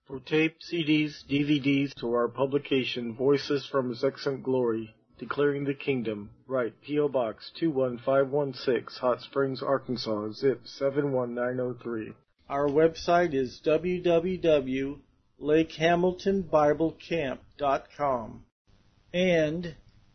For tape, CDs, DVDs, to our publication, Voices from His Excellent Glory, Declaring the Kingdom, write P.O. Box 21516, Hot Springs, Arkansas, zip 71903. Our website is www.lakehamiltonbiblecamp.com and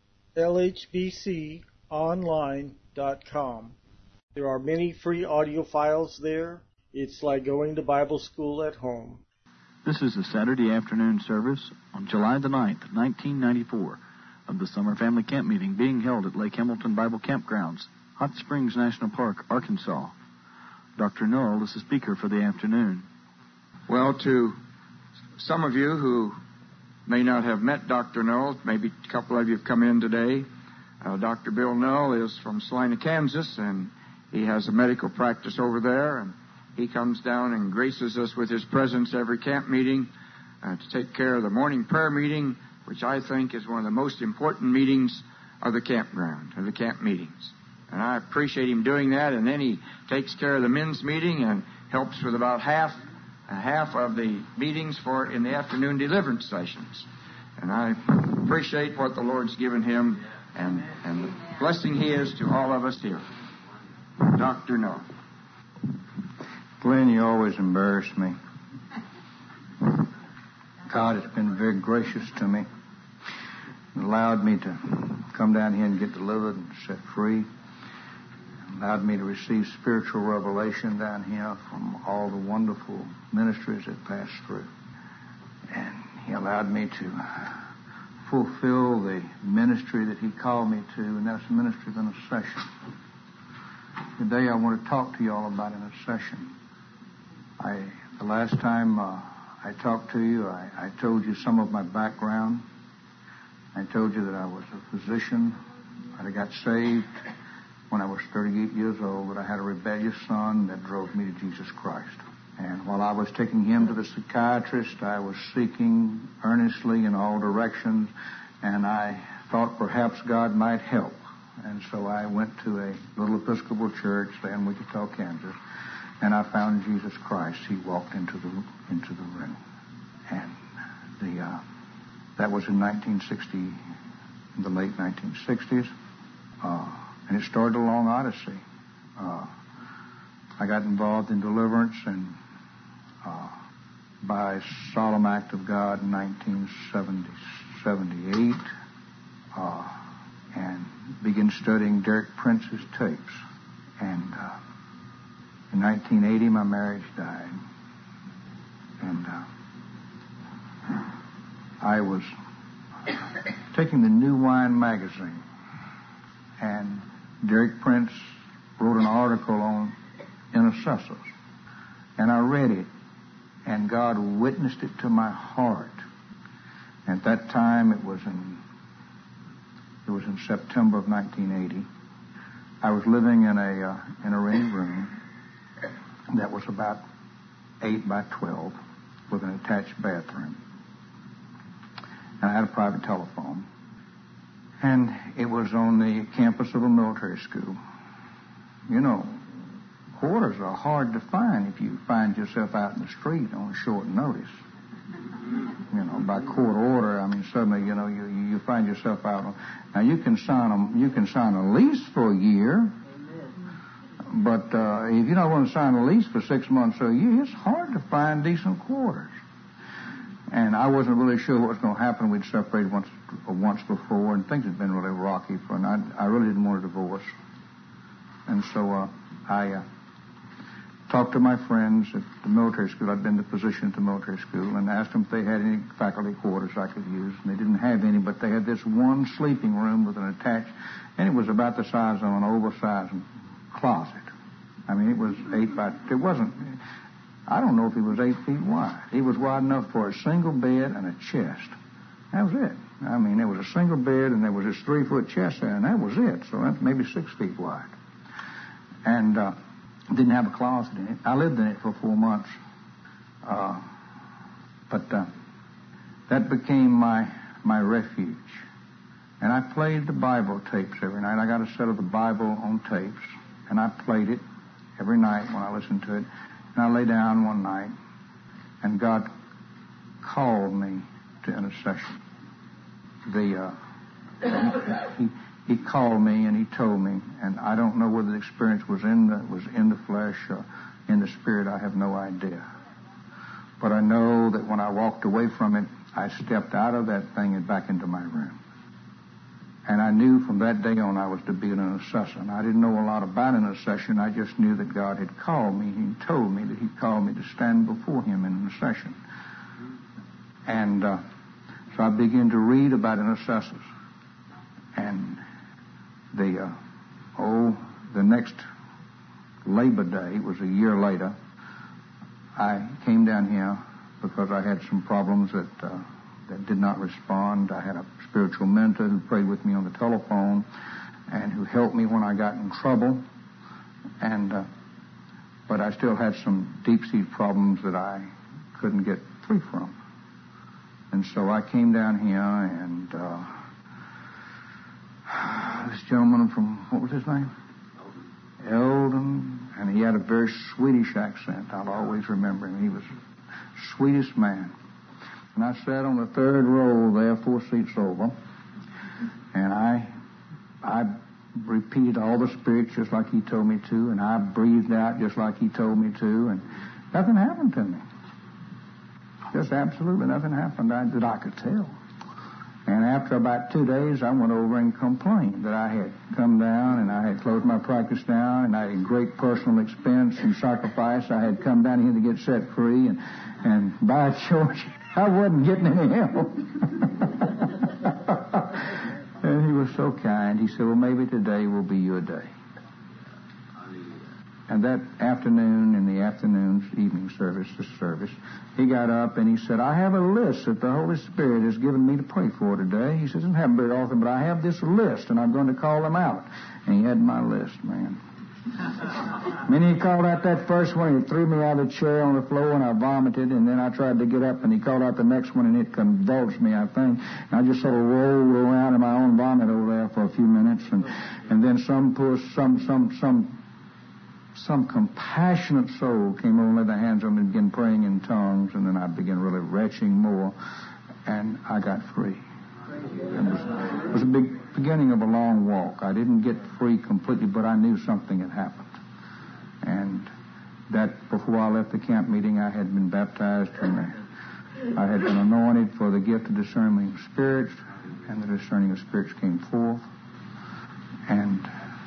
lhbconline.com. There are many free audio files there. It's like going to Bible school at home. This is the Saturday afternoon service on July the 9th, 1994, of the Summer Family Camp Meeting being held at Lake Hamilton Bible Campgrounds, Hot Springs National Park, Arkansas. Dr. Noel is the speaker for the afternoon. Well, to some of you who may not have met Dr. Noel, maybe a couple of you have come in today. Dr. Bill Noel is from Salina, Kansas, and he has a medical practice over there, and he comes down and graces us with his presence every camp meeting to take care of the morning prayer meeting, which I think is one of the most important meetings of the campground, of the camp meetings. And I appreciate him doing that. And then he takes care of the men's meeting and helps with about half of the meetings in the afternoon deliverance sessions. And I appreciate what the Lord's given him and the blessing he is to all of us here. Dr. Noel. Glenn, you always embarrass me. God has been very gracious to me. Allowed me to come down here and get delivered and set free. Allowed me to receive spiritual revelation down here from all the wonderful ministries that passed through. And he allowed me to fulfill the ministry that he called me to, and that's the ministry of intercession. Today I want to talk to you all about intercession. The last time I talked to you, I told you some of my background. I told you that I was a physician, that I got saved when I was 38 years old, that I had a rebellious son that drove me to Jesus Christ. And while I was taking him to the psychiatrist, I was seeking earnestly in all directions, and I thought perhaps God might help. And so I went to a little Episcopal church there in Wichita, Kansas, and I found Jesus Christ. He walked into the room. And that was in 1960, in the late 1960s. And it started a long odyssey. I got involved in deliverance, and by solemn act of God in 1978, and began studying Derek Prince's tapes. And in 1980, my marriage died. And I was taking the New Wine magazine, and Derek Prince wrote an article on intercessors. And I read it, and God witnessed it to my heart. At that time, it was in September of 1980. I was living in a rented room that was about 8 by 12 with an attached bathroom. And I had a private telephone. And it was on the campus of a military school. You know, quarters are hard to find if you find yourself out in the street on short notice. You know, by court order, I mean, suddenly, you know, you find yourself out. Now, you can sign a lease for a year, but if you don't want to sign a lease for 6 months or a year, it's hard to find decent quarters. And I wasn't really sure what was going to happen. We'd separated once before, and things had been really rocky for me. I really didn't want a divorce. And so I talked to my friends at the military school. I'd been the physician at the military school, and asked them if they had any faculty quarters I could use. And they didn't have any, but they had this one sleeping room with an attached, and it was about the size of an oversized closet. I mean, it was it wasn't, I don't know if it was 8 feet wide. It was wide enough for a single bed and a chest. That was it. I mean, there was a single bed, and there was this 3-foot chest there, and that was it. So that's maybe 6 feet wide. And didn't have a closet in it. I lived in it for 4 months. But that became my refuge. And I played the Bible tapes every night. I got a set of the Bible on tapes, and I played it every night when I listened to it. And I lay down one night, and God called me to intercession. He called me and he told me, and I don't know whether the experience was in the flesh or in the spirit. I have no idea. But I know that when I walked away from it, I stepped out of that thing and back into my room. And I knew from that day on I was to be an intercessor. And I didn't know a lot about intercession. I just knew that God had called me. He told me that He called me to stand before Him in intercession. And so I began to read about intercessors. And the next Labor Day, it was a year later, I came down here because I had some problems that did not respond. I had a spiritual mentor who prayed with me on the telephone and who helped me when I got in trouble. But I still had some deep-seated problems that I couldn't get free from. And so I came down here, and this gentleman from, what was his name? Eldon. And he had a very Swedish accent. I'll always remember him. He was the sweetest man. And I sat on the third row there, 4 seats over, and I repeated all the spirits just like he told me to, and I breathed out just like he told me to, and nothing happened to me. Just absolutely nothing happened that I could tell. And after about 2 days, I went over and complained that I had come down and I had closed my practice down and I had great personal expense and sacrifice. I had come down here to get set free, and by George, I wasn't getting any help. And he was so kind. He said, well, maybe today will be your day. And that afternoon, in the afternoon's evening service, he got up and he said, I have a list that the Holy Spirit has given me to pray for today. He says, it doesn't happen very often, but I have this list, and I'm going to call them out. And he had my list, man. Then he called out that first one, he threw me out of the chair on the floor, and I vomited, and then I tried to get up, and he called out the next one, and it convulsed me, I think. And I just sort of rolled around in my own vomit over there for a few minutes, and then some compassionate soul came over and laid their hands on me and began praying in tongues, and then I began really retching more, and I got free. It was a big beginning of a long walk. I didn't get free completely, but I knew something had happened. And that before I left the camp meeting, I had been baptized, and I had been anointed for the gift of discerning of spirits, and the discerning of spirits came forth. And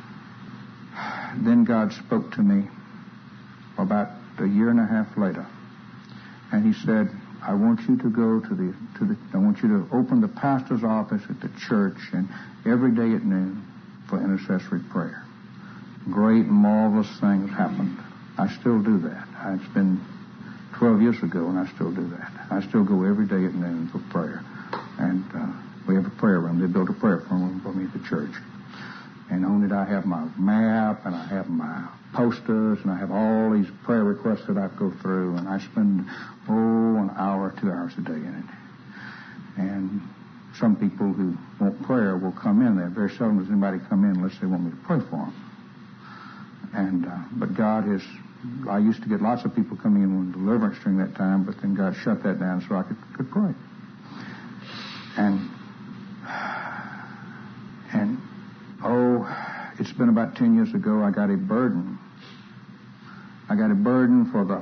then God spoke to me about a year and a half later, and He said, I want you to go I want you to open the pastor's office at the church, and every day at noon for intercessory prayer. Great, marvelous things happened. I still do that. It's been 12 years ago, and I still do that. I still go every day at noon for prayer, and we have a prayer room. They built a prayer room for me at the church. And on it I have my map, and I have my posters, and I have all these prayer requests that I go through, and I spend, an hour, 2 hours a day in it. And some people who want prayer will come in there. Very seldom does anybody come in unless they want me to pray for them. And but God has, I used to get lots of people coming in with deliverance during that time, but then God shut that down so I could pray. And it's been about 10 years ago, I got a burden. I got a burden for the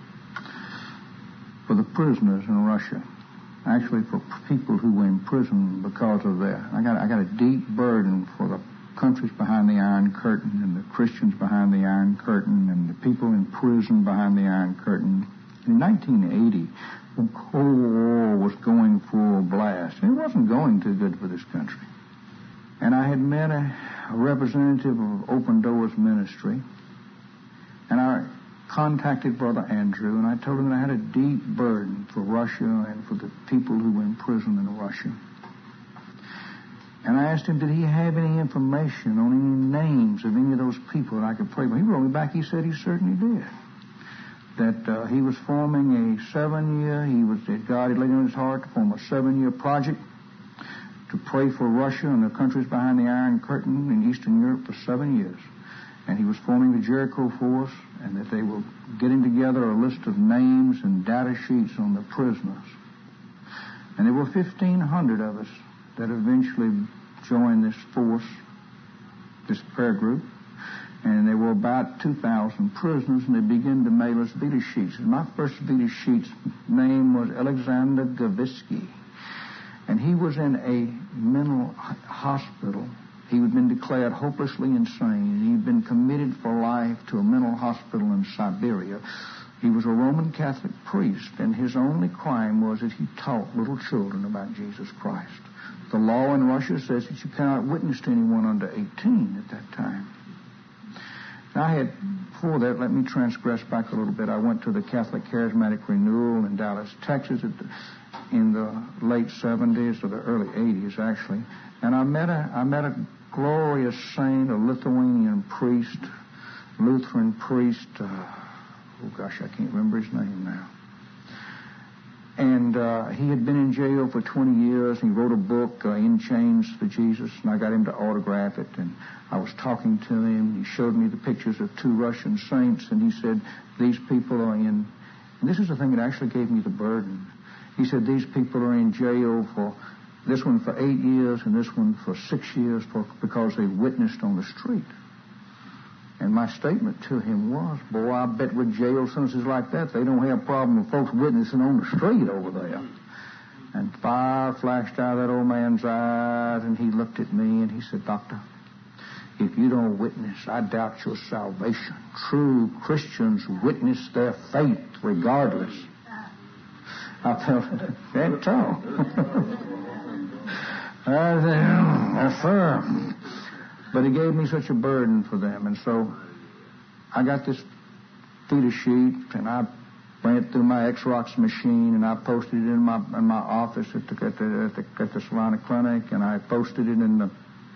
prisoners in Russia. Actually, for people who were in prison because of that. I got a deep burden for the countries behind the Iron Curtain, and the Christians behind the Iron Curtain, and the people in prison behind the Iron Curtain. In 1980, the Cold War was going full blast. It wasn't going too good for this country. And I had met a representative of Open Doors Ministry, and I contacted Brother Andrew, and I told him that I had a deep burden for Russia and for the people who were in prison in Russia. And I asked him, did he have any information on any names of any of those people that I could pray for? He wrote me back, he said he certainly did. That he was forming a 7-year, God had laid on his heart to form a 7-year project to pray for Russia and the countries behind the Iron Curtain in Eastern Europe for 7 years. And he was forming the Jericho Force, and that they were getting together a list of names and data sheets on the prisoners And there were 1,500 of us that eventually joined this force, this prayer group. And there were about 2,000 prisoners, and they began to mail us Vita sheets. And my first Vita sheet's name was Alexander Gavisky. And he was in a mental hospital. He had been declared hopelessly insane. He'd been committed for life to a mental hospital in Siberia. He was a Roman Catholic priest, and his only crime was that he taught little children about Jesus Christ. The law in Russia says that you cannot witness to anyone under 18 at that time. I had, before that, let me transgress back a little bit. I went to the Catholic Charismatic Renewal in Dallas, Texas in the late 70s or the early 80s, actually. And I met a glorious saint, a Lithuanian priest, Lutheran priest. I can't remember his name now. And he had been in jail for 20 years. He wrote a book, In Chains for Jesus, and I got him to autograph it. And I was talking to him. He showed me the pictures of 2 Russian saints, and he said, these people are in... And this is the thing that actually gave me the burden. He said, these people are in jail for... this one for 8 years and this one for 6 years because they witnessed on the street. And my statement to him was, boy, I bet with jail sentences like that, they don't have a problem with folks witnessing on the street over there. And fire flashed out of that old man's eyes, and he looked at me and he said, Doctor, if you don't witness, I doubt your salvation. True Christians witness their faith regardless. I felt that tall. I said, yes, sir. But he gave me such a burden for them. And so I got this Vita sheet, and I ran it through my Xerox machine, and I posted it in my office at the Savannah Clinic, and I posted it in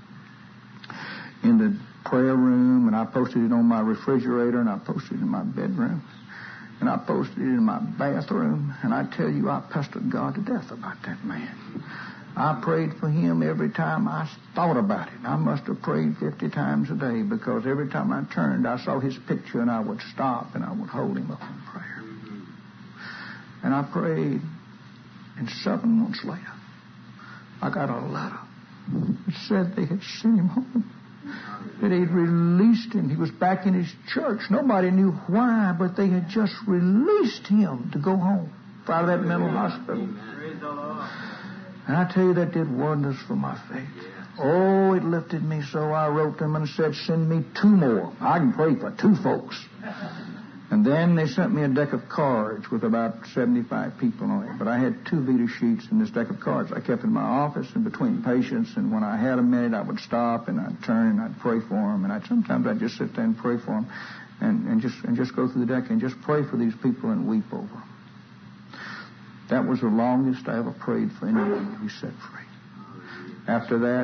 the prayer room, and I posted it on my refrigerator, and I posted it in my bedroom, and I posted it in my bathroom. And I tell you, I pestered God to death about that man. I prayed for him every time I thought about it. I must have prayed 50 times a day, because every time I turned, I saw his picture, and I would stop, and I would hold him up in prayer. And I prayed, and 7 months later, I got a letter that said they had sent him home, that they'd released him. He was back in his church. Nobody knew why, but they had just released him to go home out of that mental hospital. And I tell you, that did wonders for my faith. Oh, it lifted me so. I wrote them and said, send me 2 more. I can pray for 2 folks. And then they sent me a deck of cards with about 75 people on it. But I had 2 Vita sheets in this deck of cards. I kept in my office and between patients. And when I had a minute, I would stop and I'd turn and I'd pray for them. And sometimes I'd just sit there and pray for them and just go through the deck and just pray for these people and weep over them. That was the longest I ever prayed for anyone to be set free. After that,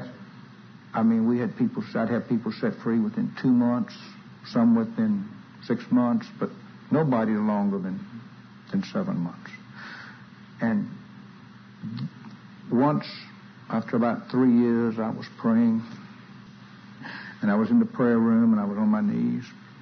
I'd have people set free within 2 months, some within 6 months, but nobody longer than 7 months. And once, after about 3 years, I was praying, and I was in the prayer room, and I was on my knees.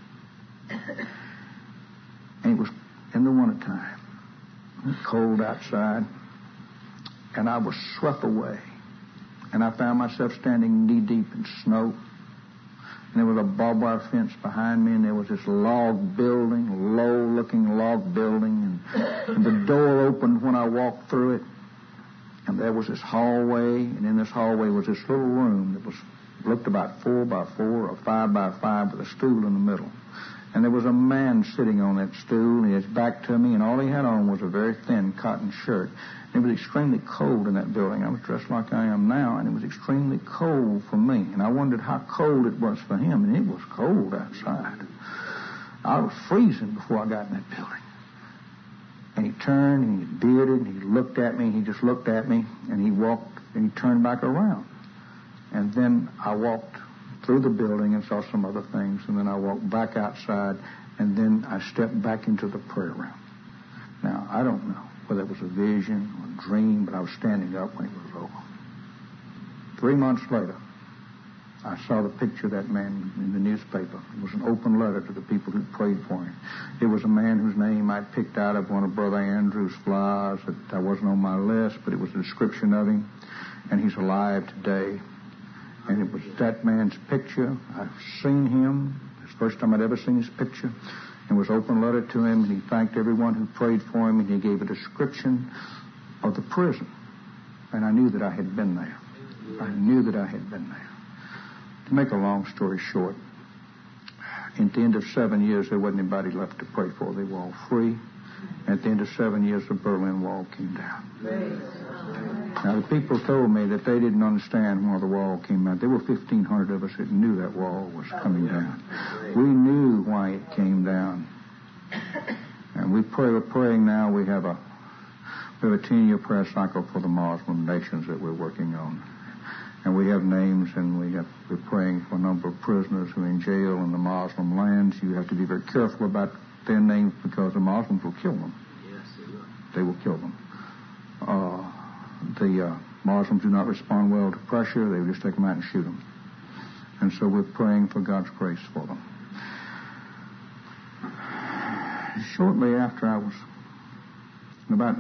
And it was in the wintertime. Cold outside, and I was swept away, and I found myself standing knee-deep in snow, and there was a barbed wire fence behind me, and there was this log building, low-looking log building, and the door opened when I walked through it, and there was this hallway, and in this hallway was this little room that looked about 4 by 4 or 5 by 5 with a stool in the middle. And there was a man sitting on that stool, and he was back to me, and all he had on was a very thin cotton shirt. And it was extremely cold in that building. I was dressed like I am now, and it was extremely cold for me. And I wondered how cold it was for him, and it was cold outside. I was freezing before I got in that building. And he turned, and he bearded, and he looked at me, and he just looked at me, and he walked, and he turned back around. And then I walked through the building and saw some other things, and then I walked back outside, and then I stepped back into the prayer room. Now, I don't know whether it was a vision or a dream, but I was standing up when it was over. 3 months later, I saw the picture of that man in the newspaper. It was an open letter to the people who prayed for him. It was a man whose name I picked out of one of Brother Andrew's flyers that wasn't on my list, but it was a description of him, and he's alive today. And it was that man's picture. I've seen him. It's the first time I'd ever seen his picture. It was an open letter to him, and he thanked everyone who prayed for him, and he gave a description of the prison. And I knew that I had been there. I knew that I had been there. To make a long story short, at the end of 7 years, there wasn't anybody left to pray for. They were all free. At the end of 7 years, the Berlin Wall came down. Now, the people told me that they didn't understand why the wall came down. There were 1,500 of us that knew that wall was coming down. We knew why it came down. And we're praying now. We have a 10-year prayer cycle for the Muslim nations that we're working on. And we have names, and we're praying for a number of prisoners who are in jail in the Muslim lands. You have to be very careful about their names because the Muslims will kill them. Yes, they will. They will kill them. The Muslims do not respond well to pressure. They will just take them out and shoot them. And so we're praying for God's grace for them. Shortly after I was, in about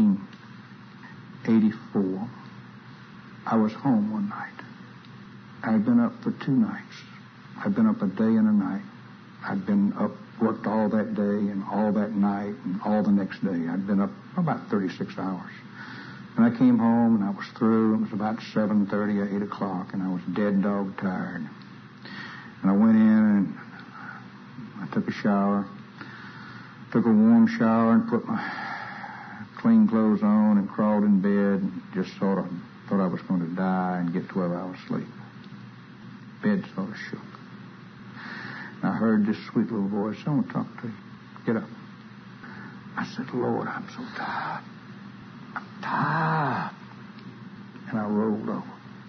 1984, I was home one night. I had been up for 2 nights. I'd been up a day and a night. I'd been up, worked all that day and all that night and all the next day. I'd been up about 36 hours. And I came home and I was through. It was about 7:30 or 8 o'clock, and I was dead dog tired. And I went in and I took a shower, took a warm shower and put my clean clothes on and crawled in bed and just sort of thought I was going to die and get 12 hours sleep. Bed sort of shook. And I heard this sweet little voice, I want to talk to you. Get up. I said, Lord, I'm so tired. I'm tired. And I rolled over.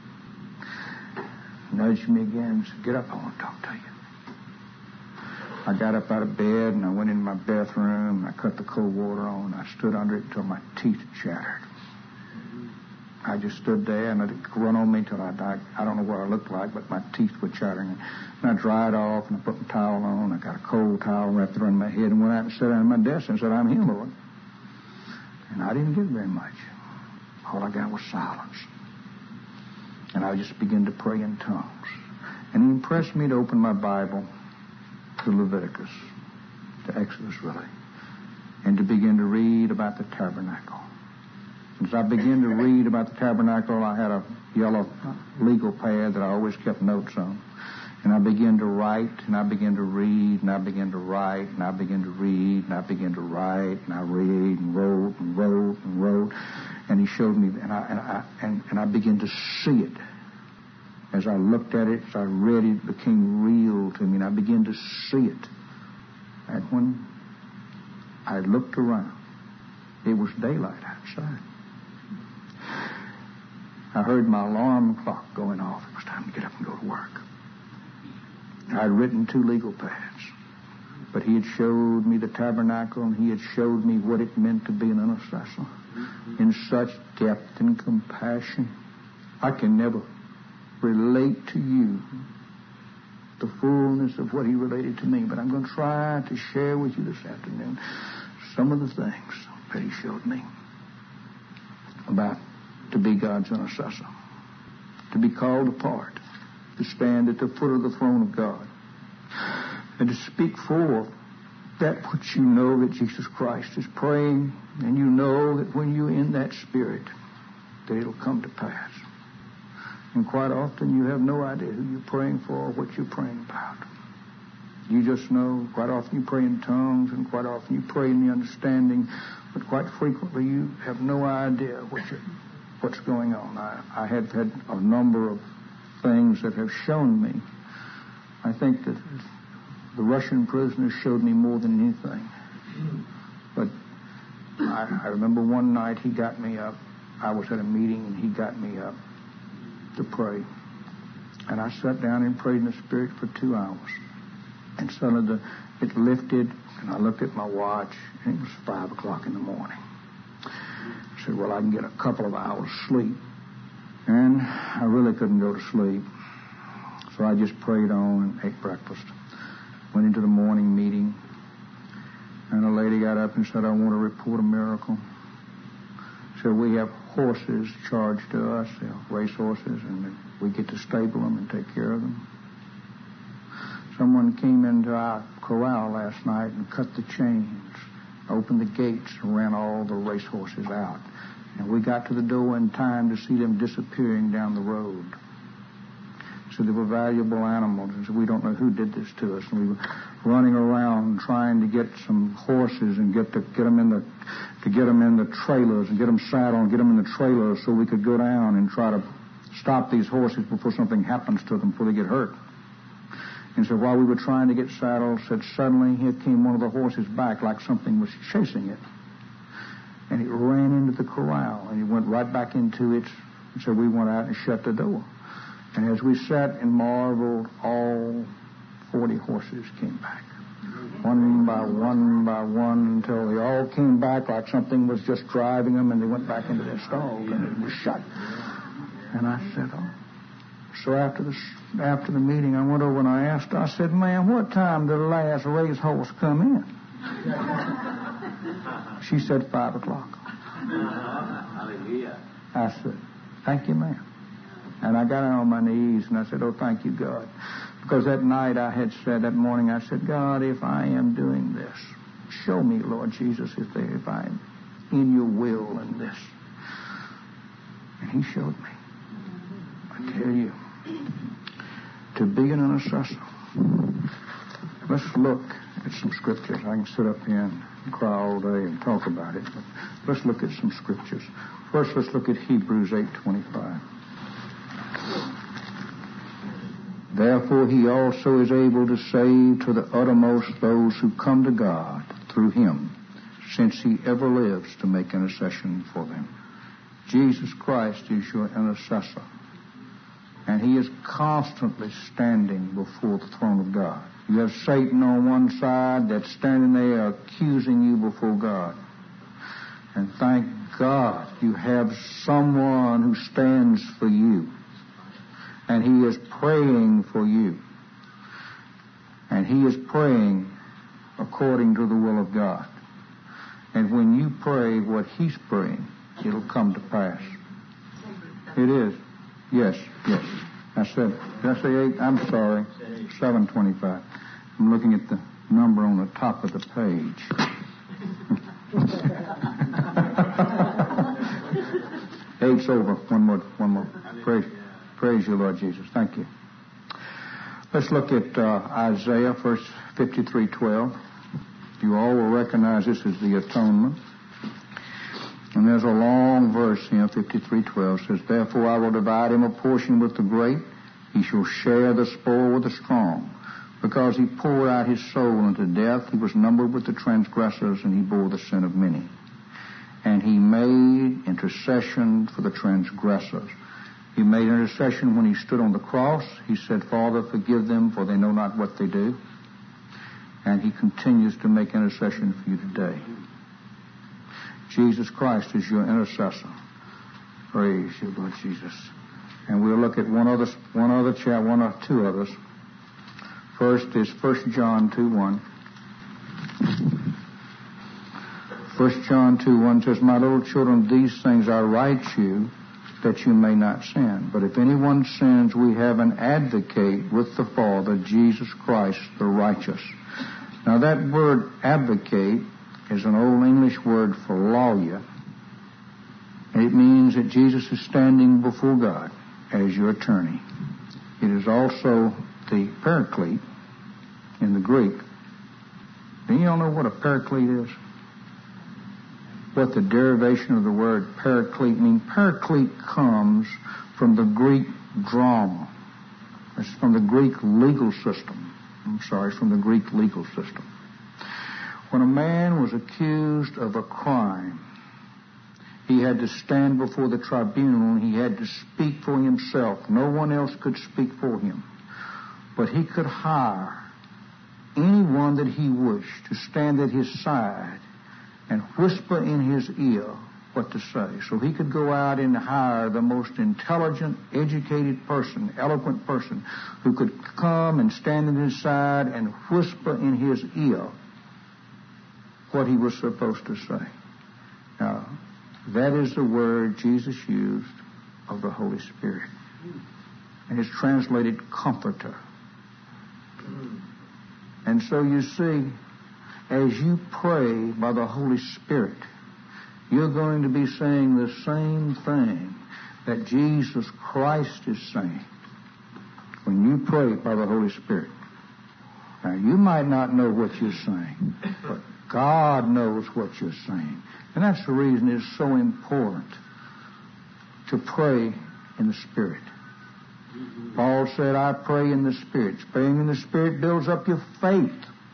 Nudged me again and said, get up, I want to talk to you. I got up out of bed and I went in my bathroom and I cut the cold water on. I stood under it until my teeth chattered. I just stood there and it run on me till I died. I don't know what I looked like, but my teeth were chattering. And I dried off and I put my towel on. I got a cold towel wrapped around my head and went out and sat down at my desk and said, I'm here, Lord. And I didn't get very much. All I got was silence. And I just began to pray in tongues. And he impressed me to open my Bible to Leviticus, to Exodus really, and to begin to read about the tabernacle. As I began to read about the tabernacle, I had a yellow legal pad that I always kept notes on. And I began to write, and I began to read, and I began to write, and I began to read, and I began to write, and I read and wrote and wrote and wrote. And he showed me, and I began to see it. As I looked at it, as I read it, it became real to me, and I began to see it. And when I looked around, it was daylight outside. I heard my alarm clock going off. It was time to get up and go to work. I had written 2 legal pads, but he had showed me the tabernacle, and he had showed me what it meant to be an intercessor in such depth and compassion. I can never relate to you the fullness of what he related to me, but I'm going to try to share with you this afternoon some of the things that he showed me about to be God's intercessor, to be called apart, to stand at the foot of the throne of God, and to speak forth that which you know that Jesus Christ is praying, and you know that when you're in that spirit, that it'll come to pass. And quite often you have no idea who you're praying for or what you're praying about. You just know quite often you pray in tongues, and quite often you pray in the understanding, but quite frequently you have no idea what's going on. I have had a number of things that have shown me. I think that the Russian prisoners showed me more than anything. But I remember one night he got me up. I was at a meeting and he got me up to pray. And I sat down and prayed in the Spirit for 2 hours. And suddenly it lifted, and I looked at my watch, and it was 5 o'clock in the morning. I said, well, I can get a couple of hours sleep. And I really couldn't go to sleep. So I just prayed on and ate breakfast. Went into the morning meeting, and a lady got up and said, I want to report a miracle. So we have horses charged to us, race horses, and we get to stable them and take care of them. Someone came into our corral last night and cut the chains, opened the gates, and ran all the race horses out. And we got to the door in time to see them disappearing down the road. So they were valuable animals, and so we don't know who did this to us. And we were running around trying to get some horses and get them in the trailers and get them saddled and get them in the trailers so we could go down and try to stop these horses before something happens to them, before they get hurt. And so while we were trying to get saddled, suddenly here came one of the horses back like something was chasing it. And it ran into the corral, and it went right back into it. And so we went out and shut the door. And as we sat and marveled, all 40 horses came back. One by one, until they all came back like something was just driving them, and they went back into their stalls, and it was shut. And I said, oh. So after the meeting, I went over and I asked her, I said, ma'am, what time did the last race horse come in? She said 5 o'clock. Hallelujah. I said, thank you, ma'am. And I got on my knees and I said, oh, thank you, God. Because that night I had said, that morning I said, God, if I am doing this, show me, Lord Jesus, if I'm in your will in this. And he showed me. I tell you, to be an intercessor, let's look at some scriptures. I can sit up here and cry all day and talk about it, but let's look at some scriptures. First, let's look at Hebrews 8:25. Therefore, he also is able to save to the uttermost those who come to God through him, since he ever lives to make intercession for them. Jesus Christ is your intercessor, and he is constantly standing before the throne of God. You have Satan on one side that's standing there accusing you before God. And thank God you have someone who stands for you. And he is praying for you. And he is praying according to the will of God. And when you pray what he's praying, it'll come to pass. It is. Yes. I said, did I say 8? I'm sorry. 7:25. I'm looking at the number on the top of the page. Eight's over. One more. Praise you, Lord Jesus. Thank you. Let's look at Isaiah, verse 53:12. You all will recognize this as the atonement. And there's a long verse here, 53:12, says, Therefore I will divide him a portion with the great. He shall share the spoil with the strong. Because he poured out his soul unto death, he was numbered with the transgressors, and he bore the sin of many. And he made intercession for the transgressors. He made intercession when he stood on the cross. He said, Father, forgive them, for they know not what they do. And he continues to make intercession for you today. Jesus Christ is your intercessor. Praise you, Lord Jesus. And we'll look at one or two others. First is 1 John 2:1. 1 John 2:1 says, My little children, these things I write you, that you may not sin. But if anyone sins, we have an advocate with the Father, Jesus Christ, the righteous. Now that word advocate is an old English word for lawyer. It means that Jesus is standing before God as your attorney. It is also the paraclete in the Greek. Do you all know what a paraclete is? What the derivation of the word paraclete means? Paraclete comes from the Greek drama. It's from the Greek legal system. From the Greek legal system. When a man was accused of a crime, he had to stand before the tribunal and he had to speak for himself. No one else could speak for him. But he could hire anyone that he wished to stand at his side and whisper in his ear what to say. So he could go out and hire the most intelligent, educated person, eloquent person, who could come and stand at his side and whisper in his ear what he was supposed to say. Now, that is the word Jesus used of the Holy Spirit. And it's translated comforter. And so you see, as you pray by the Holy Spirit, you're going to be saying the same thing that Jesus Christ is saying when you pray by the Holy Spirit. Now, you might not know what you're saying, but God knows what you're saying. And that's the reason it's so important to pray in the Spirit. Paul said, I pray in the Spirit. Praying in the Spirit builds up your faith.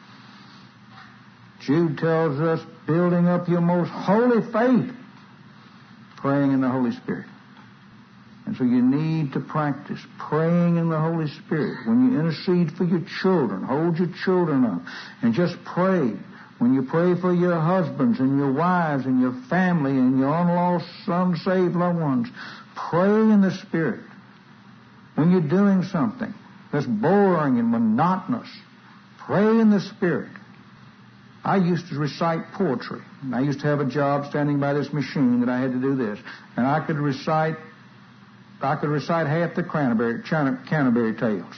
Jude tells us, building up your most holy faith, praying in the Holy Spirit. And so you need to practice praying in the Holy Spirit. When you intercede for your children, hold your children up and just pray. When you pray for your husbands and your wives and your family and your unlost, unsaved loved ones, pray in the Spirit. When you're doing something that's boring and monotonous, pray in the Spirit. I used to recite poetry. I used to have a job standing by this machine that I had to do this. And I could recite half the Canterbury Tales.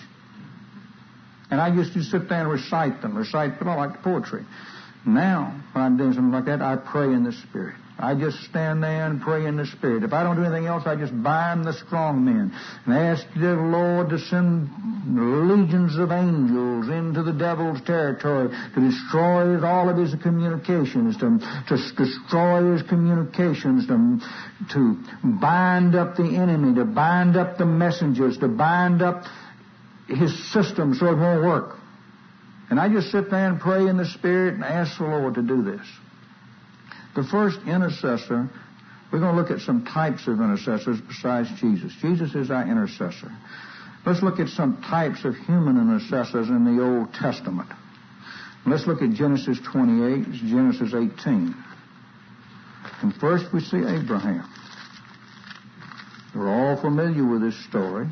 And I used to sit there and recite, but I like poetry. Now, when I'm doing something like that, I pray in the Spirit. I just stand there and pray in the Spirit. If I don't do anything else, I just bind the strong men and ask the Lord to send legions of angels into the devil's territory to destroy all of his communications, to destroy his communications, to bind up the enemy, to bind up the messengers, to bind up his system so it won't work. And I just sit there and pray in the Spirit and ask the Lord to do this. The first intercessor, we're going to look at some types of intercessors besides Jesus. Jesus is our intercessor. Let's look at some types of human intercessors in the Old Testament. Let's look at Genesis 28, Genesis 18. And first we see Abraham. We're all familiar with this story.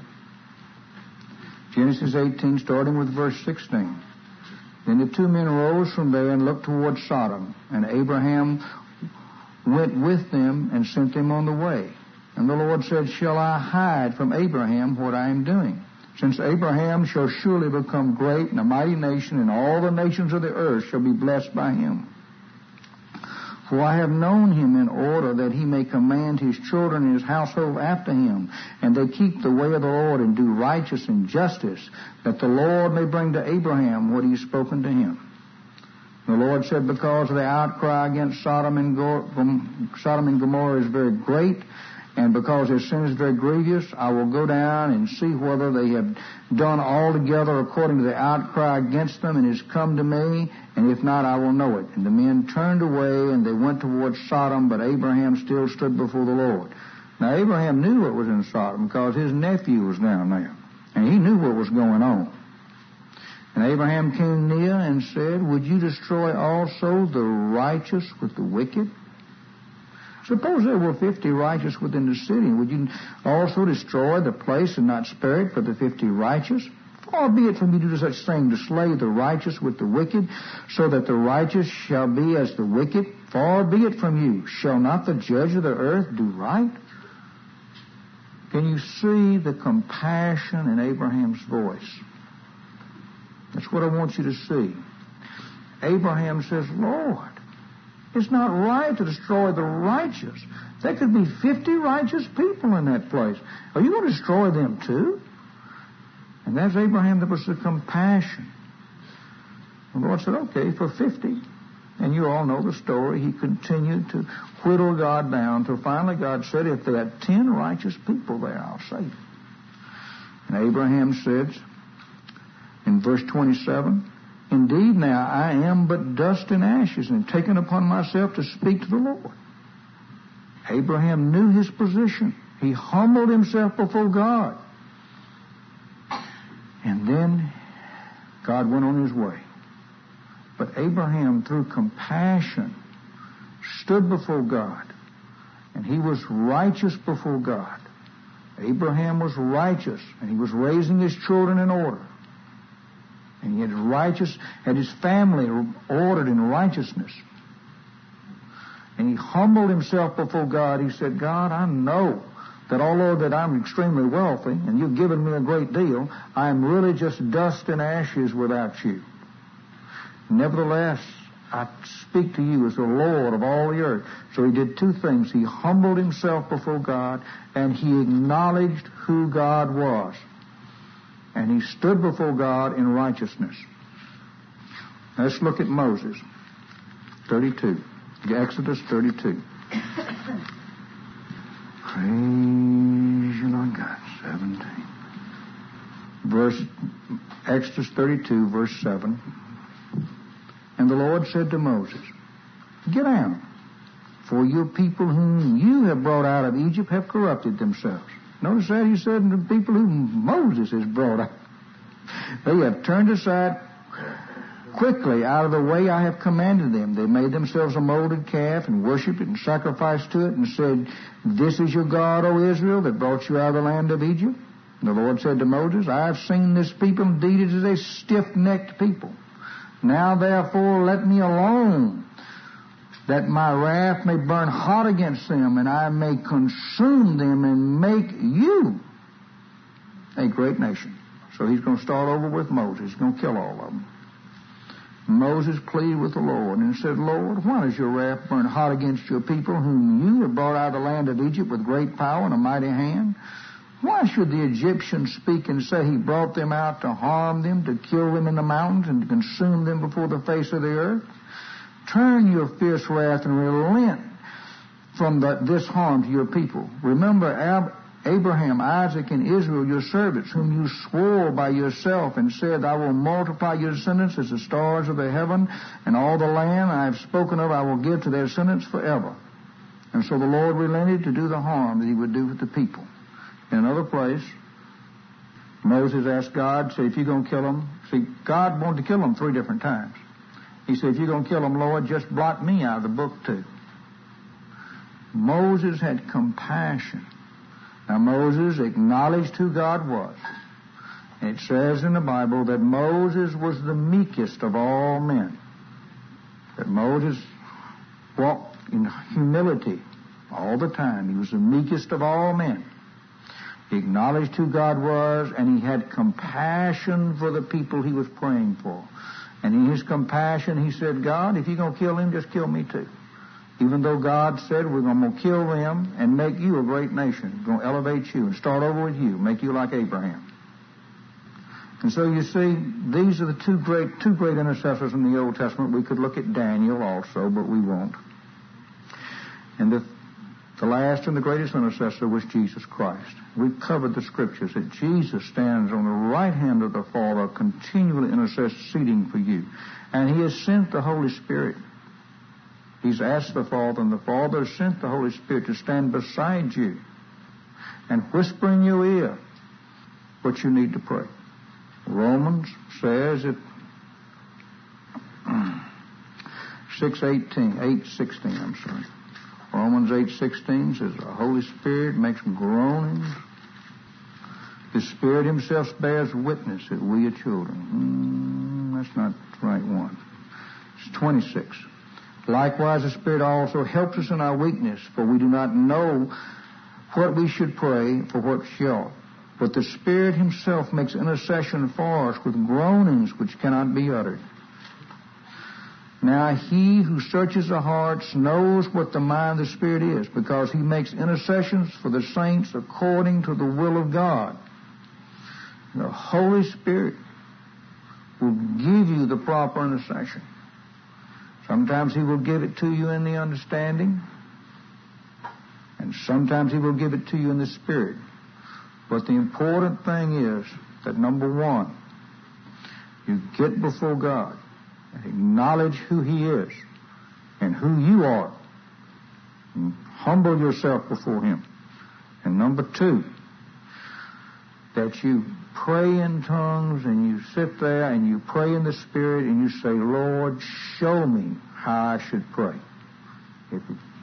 Genesis 18, starting with verse 16. Then the two men rose from there and looked toward Sodom, and Abraham went with them and sent them on the way. And the Lord said, shall I hide from Abraham what I am doing? Since Abraham shall surely become great and a mighty nation, and all the nations of the earth shall be blessed by him. For I have known him in order that he may command his children and his household after him, and they keep the way of the Lord and do righteous and justice, that the Lord may bring to Abraham what he has spoken to him. The Lord said, because the outcry against Sodom and Gomorrah is very great, and because their sin is very grievous, I will go down and see whether they have done altogether according to the outcry against them, and has come to me, and if not, I will know it. And the men turned away, and they went towards Sodom, but Abraham still stood before the Lord. Now, Abraham knew what was in Sodom, because his nephew was down there, and he knew what was going on. And Abraham came near and said, would you destroy also the righteous with the wicked? Suppose there were 50 righteous within the city. Would you also destroy the place and not spare it for the 50 righteous? Far be it from you to do such thing, to slay the righteous with the wicked, so that the righteous shall be as the wicked. Far be it from you. Shall not the judge of the earth do right? Can you see the compassion in Abraham's voice? That's what I want you to see. Abraham says, Lord, it's not right to destroy the righteous. There could be 50 righteous people in that place. Are you going to destroy them too? And that's Abraham. That was the compassion. The Lord said, okay, for 50. And you all know the story. He continued to whittle God down until finally God said, if there are 10 righteous people there, I'll save them. And Abraham said, in verse 27, indeed now I am but dust and ashes, and taken upon myself to speak to the Lord. Abraham knew his position. He humbled himself before God. And then God went on his way. But Abraham, through compassion, stood before God And he was righteous before God. Abraham was righteous, and he was raising his children in order. And he had his family ordered in righteousness. And he humbled himself before God. He said, God, I know that although that I'm extremely wealthy and you've given me a great deal, I am really just dust and ashes without you. Nevertheless, I speak to you as the Lord of all the earth. So he did two things. He humbled himself before God, and he acknowledged who God was. And he stood before God in righteousness. Let's look at Moses. 32. Exodus 32. Praise you, Lord God. 17. Exodus 32, verse 7. And the Lord said to Moses, Get down, for your people whom you have brought out of Egypt have corrupted themselves. Notice that he said, the people whom Moses has brought out. They have turned aside quickly out of the way I have commanded them. They made themselves a molded calf and worshipped it and sacrificed to it and said, This is your God, O Israel, that brought you out of the land of Egypt. And the Lord said to Moses, I have seen this people, indeed it is a stiff-necked people. Now therefore let me alone, that my wrath may burn hot against them, and I may consume them and make you a great nation. So he's going to start over with Moses. He's going to kill all of them. Moses pleaded with the Lord and said, Lord, why does your wrath burn hot against your people whom you have brought out of the land of Egypt with great power and a mighty hand? Why should the Egyptians speak and say he brought them out to harm them, to kill them in the mountains, and to consume them before the face of the earth? Turn your fierce wrath and relent from this harm to your people. Remember Abraham, Isaac, and Israel, your servants, whom you swore by yourself and said, I will multiply your descendants as the stars of the heaven, and all the land I have spoken of I will give to their descendants forever. And so the Lord relented to do the harm that he would do with the people. In another place, Moses asked God, said, if you're going to kill them, see, God wanted to kill them 3 different times. He said, if you're going to kill them, Lord, just blot me out of the book too. Moses had compassion. Now, Moses acknowledged who God was. And it says in the Bible that Moses was the meekest of all men. That Moses walked in humility all the time. He was the meekest of all men. He acknowledged who God was, and he had compassion for the people he was praying for. And in his compassion, he said, God, if you're going to kill him, just kill me too. Even though God said, we're going to kill them and make you a great nation. We're going to elevate you and start over with you, make you like Abraham. And so you see, these are the two great intercessors in the Old Testament. We could look at Daniel also, but we won't. And the last and the greatest intercessor was Jesus Christ. We've covered the scriptures that Jesus stands on the right hand of the Father, continually interceding for you. And he has sent the Holy Spirit. He's asked the Father, and the Father has sent the Holy Spirit to stand beside you and whisper in your ear what you need to pray. Romans says it 8:16. Romans 8:16 says the Holy Spirit makes groanings. The Spirit himself bears witness that we are children. That's not the right one. It's 26. Likewise, the Spirit also helps us in our weakness, for we do not know what we should pray for what shall. But the Spirit himself makes intercession for us with groanings which cannot be uttered. Now he who searches the hearts knows what the mind of the Spirit is, because he makes intercessions for the saints according to the will of God. The Holy Spirit will give you the proper intercession. Sometimes he will give it to you in the understanding, and sometimes he will give it to you in the Spirit. But the important thing is that, number one, you get before God and acknowledge who he is and who you are. And humble yourself before him. And number two, that you pray in tongues and you sit there and you pray in the Spirit and you say, Lord, show me how I should pray. If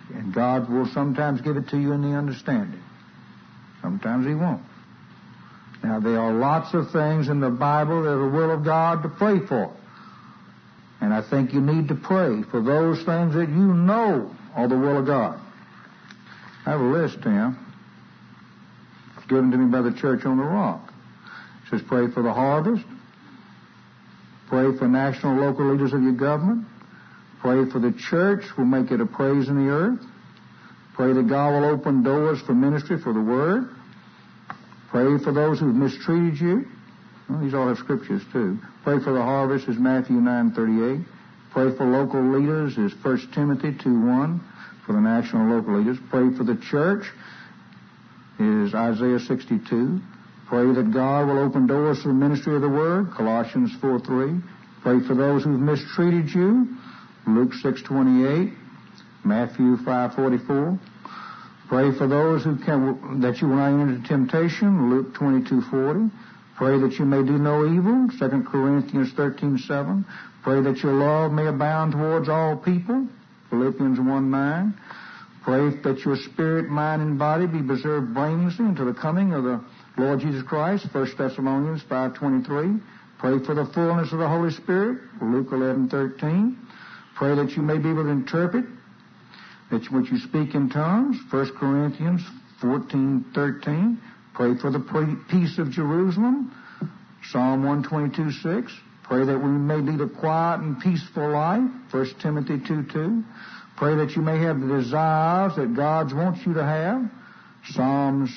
And God will sometimes give it to you in the understanding. Sometimes He won't. Now, there are lots of things in the Bible that are the will of God to pray for. And I think you need to pray for those things that you know are the will of God. I have a list, Tim. It's given to me by the Church on the Rock. It says pray for the harvest. Pray for national and local leaders of your government. Pray for the church. We'll make it a praise in the earth. Pray that God will open doors for ministry for the Word. Pray for those who've mistreated you. Well, these all have scriptures, too. Pray for the harvest is Matthew 9:38. Pray for local leaders is 1 Timothy 2:1 for the national and local leaders. Pray for the church is Isaiah 62. Pray that God will open doors for the ministry of the Word, Colossians 4:3. Pray for those who've mistreated you, Luke 6:28, Matthew 5:44. Pray for those that you will not enter into temptation, Luke 22:40. Pray that you may do no evil, 2 Corinthians 13:7. Pray that your love may abound towards all people, Philippians 1:9. Pray that your spirit, mind, and body be preserved blamelessly until the coming of the Lord Jesus Christ, 1 Thessalonians 5:23. Pray for the fullness of the Holy Spirit, Luke 11:13. Pray that you may be able to interpret that which you speak in tongues, 1 Corinthians 14:13. Pray for the peace of Jerusalem, Psalm 122:6. Pray that we may lead a quiet and peaceful life, 1 Timothy 2:2. Pray that you may have the desires that God wants you to have, Psalms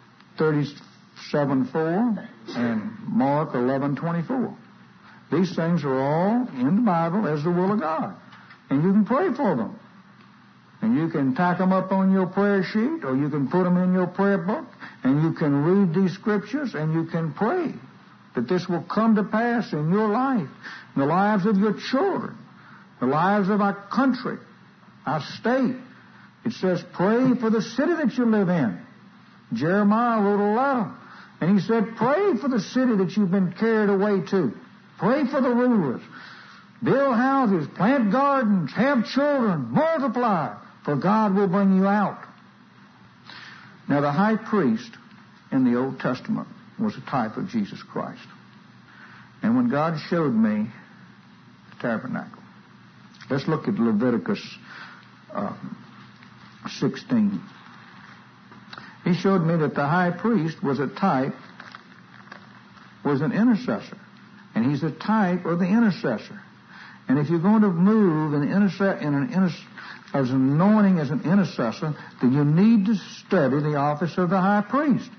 37:4 and Mark 11:24. These things are all in the Bible as the will of God. And you can pray for them. And you can tack them up on your prayer sheet, or you can put them in your prayer book, and you can read these scriptures, and you can pray that this will come to pass in your life, in the lives of your children, the lives of our country, our state. It says, pray for the city that you live in. Jeremiah wrote a letter, and he said, pray for the city that you've been carried away to. Pray for the rulers. Build houses, plant gardens, have children, multiply, for God will bring you out. Now, the high priest in the Old Testament was a type of Jesus Christ. And when God showed me the tabernacle, let's look at Leviticus 16. He showed me that the high priest was a type, was an intercessor. And he's a type of the intercessor. And if you're going to move as an anointing as an intercessor, then you need to study the office of the high priest.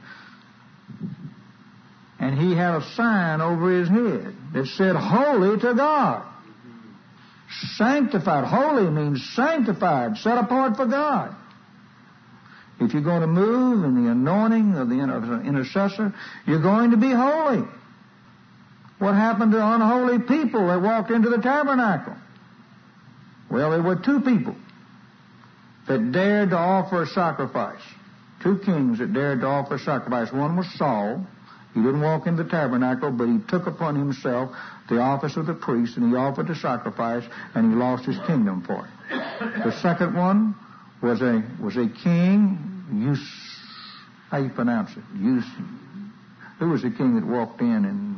And he had a sign over his head that said, Holy to God. Sanctified. Holy means sanctified, set apart for God. If you're going to move in the anointing of the intercessor, you're going to be holy. What happened to unholy people that walked into the tabernacle? Well, there were two people that dared to offer a sacrifice. Two kings that dared to offer a sacrifice. One was Saul. He didn't walk into the tabernacle, but he took upon himself the office of the priest, and he offered a sacrifice, and he lost his kingdom for it. The second one was a king, how you pronounce it? Who was the king that walked in and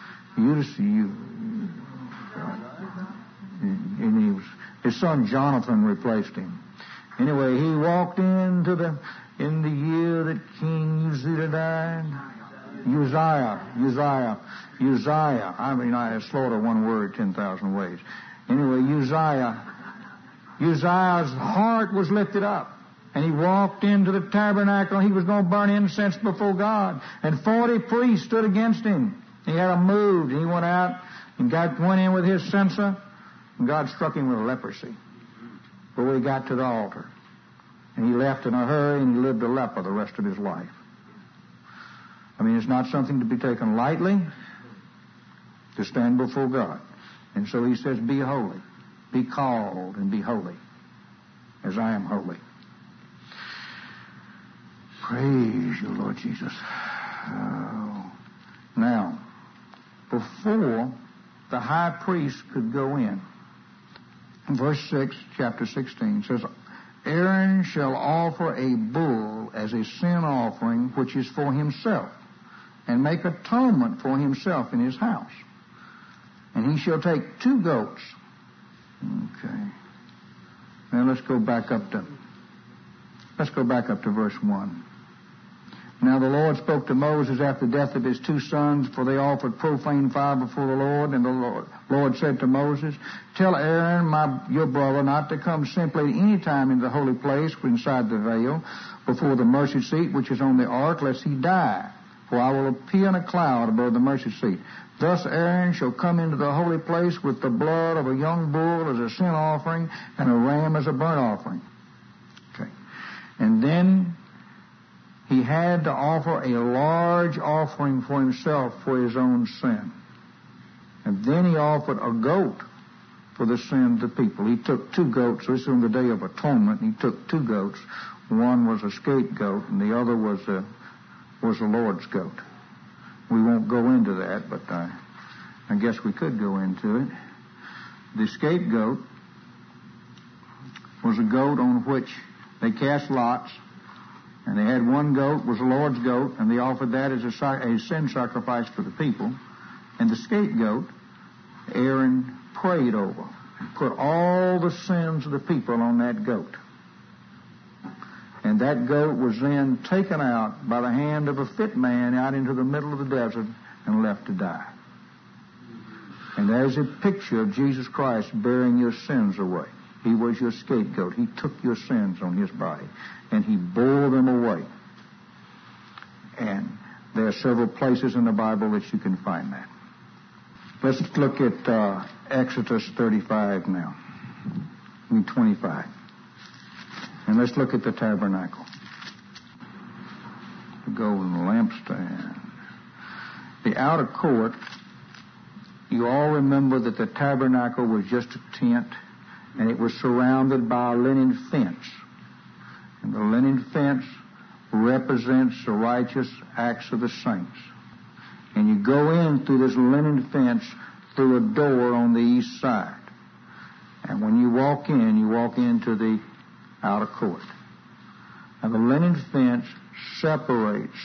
his son Jonathan replaced him. Anyway, he walked in the year that King Uzziah died. Uzziah. I mean, I slaughter one word 10,000 ways. Anyway, Uzziah's heart was lifted up. And he walked into the tabernacle. He was going to burn incense before God. And 40 priests stood against him. He had them moved. And he went out and went in with his censer. And God struck him with leprosy before he got to the altar. And he left in a hurry, and he lived a leper the rest of his life. I mean, it's not something to be taken lightly to stand before God. And so he says, be holy. Be called and be holy as I am holy. Praise you, Lord Jesus. Oh. Now, before the high priest could go in, verse 6, chapter 16 says, Aaron shall offer a bull as a sin offering, which is for himself, and make atonement for himself in his house. And he shall take 2 goats. Okay. Now let's go back up to verse 1. Now the Lord spoke to Moses after the death of his 2 sons, for they offered profane fire before the Lord. And the Lord said to Moses, tell Aaron, your brother, not to come simply at any time in the holy place inside the veil, before the mercy seat which is on the ark, lest he die. For I will appear in a cloud above the mercy seat. Thus Aaron shall come into the holy place with the blood of a young bull as a sin offering, and a ram as a burnt offering. Okay. And then he had to offer a large offering for himself for his own sin. And then he offered a goat for the sin of the people. He took 2 goats. This is on the Day of Atonement. He took 2 goats. One was a scapegoat, and the other was the Lord's goat. We won't go into that, but I guess we could go into it. The scapegoat was a goat on which they cast lots, and they had 1 goat was the Lord's goat, and they offered that as a sin sacrifice for the people. And the scapegoat, Aaron prayed over, and put all the sins of the people on that goat. And that goat was then taken out by the hand of a fit man out into the middle of the desert and left to die. And there's a picture of Jesus Christ bearing your sins away. He was your scapegoat. He took your sins on his body, and he bore them away. And there are several places in the Bible that you can find that. Let's look at Exodus 35 now, 25. And let's look at the tabernacle, the golden lampstand. The outer court, you all remember that the tabernacle was just a tent, and it was surrounded by a linen fence. And the linen fence represents the righteous acts of the saints. And you go in through this linen fence through a door on the east side. And when you walk into the outer court. Now the linen fence separates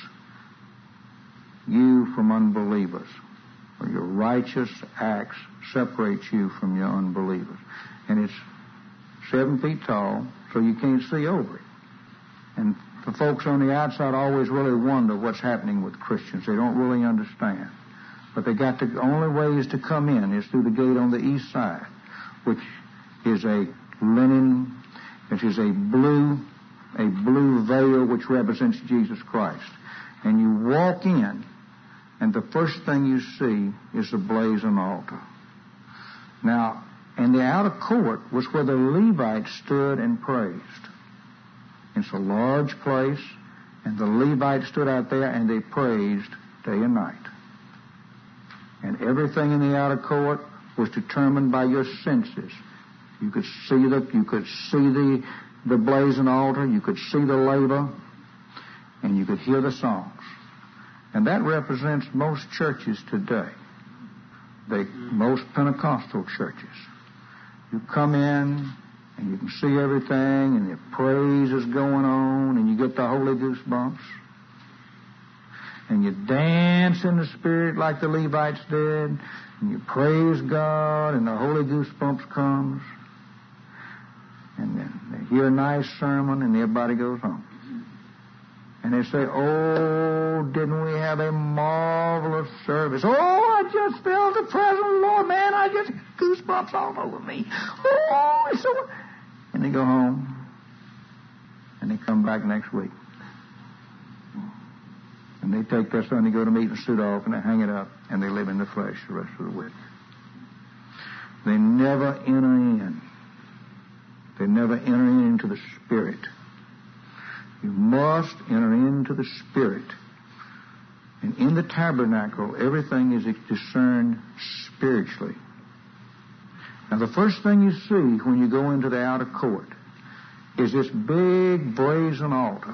you from unbelievers, or your righteous acts separate you from your unbelievers. And it's 7 feet tall, so you can't see over it. And the folks on the outside always really wonder what's happening with Christians. They don't really understand. But the only way is to come in is through the gate on the east side, which is a linen, which is a blue veil which represents Jesus Christ. And you walk in, and the first thing you see is the blazing altar. Now, in the outer court was where the Levites stood and praised. It's a large place, and the Levites stood out there and they praised day and night. And everything in the outer court was determined by your senses. You could see the blazing altar, you could see the laver, and you could hear the songs. And that represents most churches today. Most Pentecostal churches. You come in and you can see everything, and the praise is going on, and you get the Holy Goosebumps. And you dance in the Spirit like the Levites did, and you praise God, and the Holy Goosebumps comes. And then they hear a nice sermon, and everybody goes home. And they say, oh, didn't we have a marvelous service? Oh, I just felt the presence of the Lord, man. I just goosebumps all over me. Oh, it's so... And they go home, and they come back next week. And they take their Sunday go to meeting suit off, and they hang it up, and they live in the flesh the rest of the week. They never enter in. They never enter into the Spirit. You must enter into the Spirit. And in the tabernacle, everything is discerned spiritually. Now, the first thing you see when you go into the outer court is this big brazen altar.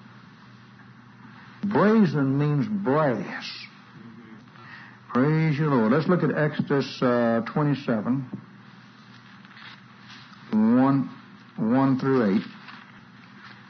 Brazen means brass. Praise you, Lord. Let's look at Exodus 27, 1 through 8.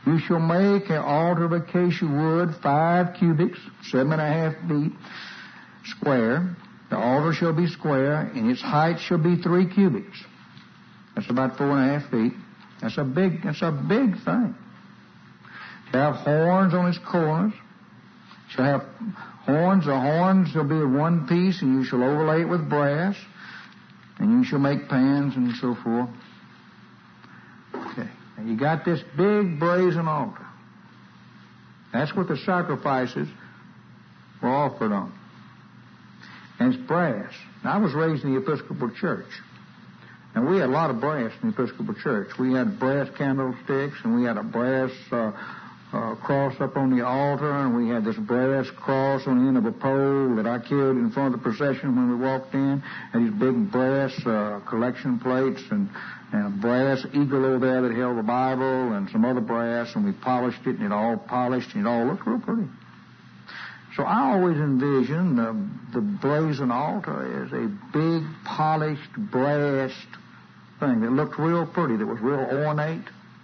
You shall make an altar of acacia wood, 5 cubits, 7.5 feet square. The altar shall be square, and its height shall be 3 cubits. That's about 4.5 feet. That's a big thing. Shall have horns on its corners. Shall have horns. The horns shall be of one piece, and you shall overlay it with brass. And you shall make pans and so forth. Okay. Now you got this big brazen altar. That's what the sacrifices were offered on. And it's brass. Now, I was raised in the Episcopal Church. And we had a lot of brass in the Episcopal Church. We had brass candlesticks, and we had a brass cross up on the altar, and we had this brass cross on the end of a pole that I carried in front of the procession when we walked in, and these big brass collection plates, and a brass eagle over there that held the Bible, and some other brass, and we polished it, and it all polished, and it all looked real pretty. So I always envisioned the brazen altar as a big, polished, brass thing that looked real pretty, that was real ornate.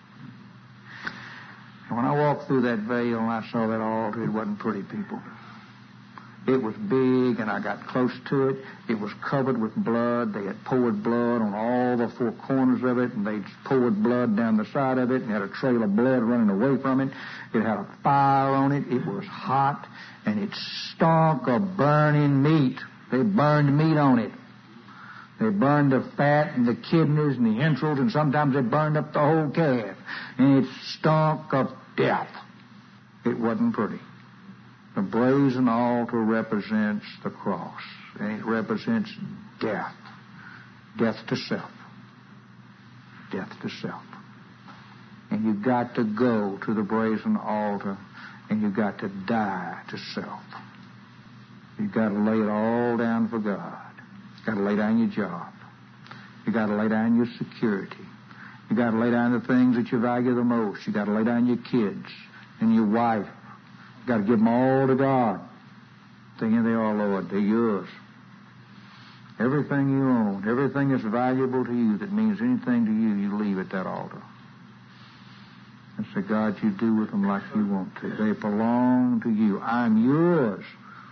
And when I walked through that veil and I saw that altar, it wasn't pretty, people. It was big, and I got close to it. It was covered with blood. They had poured blood on all the 4 corners of it, and they poured blood down the side of it, and had a trail of blood running away from it. It had a fire on it. It was hot, and it stunk of burning meat. They burned meat on it. They burned the fat and the kidneys and the entrails, and sometimes they burned up the whole calf. And it stunk of death. It wasn't pretty. The brazen altar represents the cross, and it represents death. Death to self. Death to self. And you've got to go to the brazen altar, and you've got to die to self. You've got to lay it all down for God. You've got to lay down your job. You've got to lay down your security. You've got to lay down the things that you value the most. You've got to lay down your kids and your wife. You've got to give them all to God. Thinking they are, Lord, they're yours. Everything you own, everything that's valuable to you, that means anything to you, you leave at that altar. And say, God, you do with them like you want to. They belong to you. I'm yours.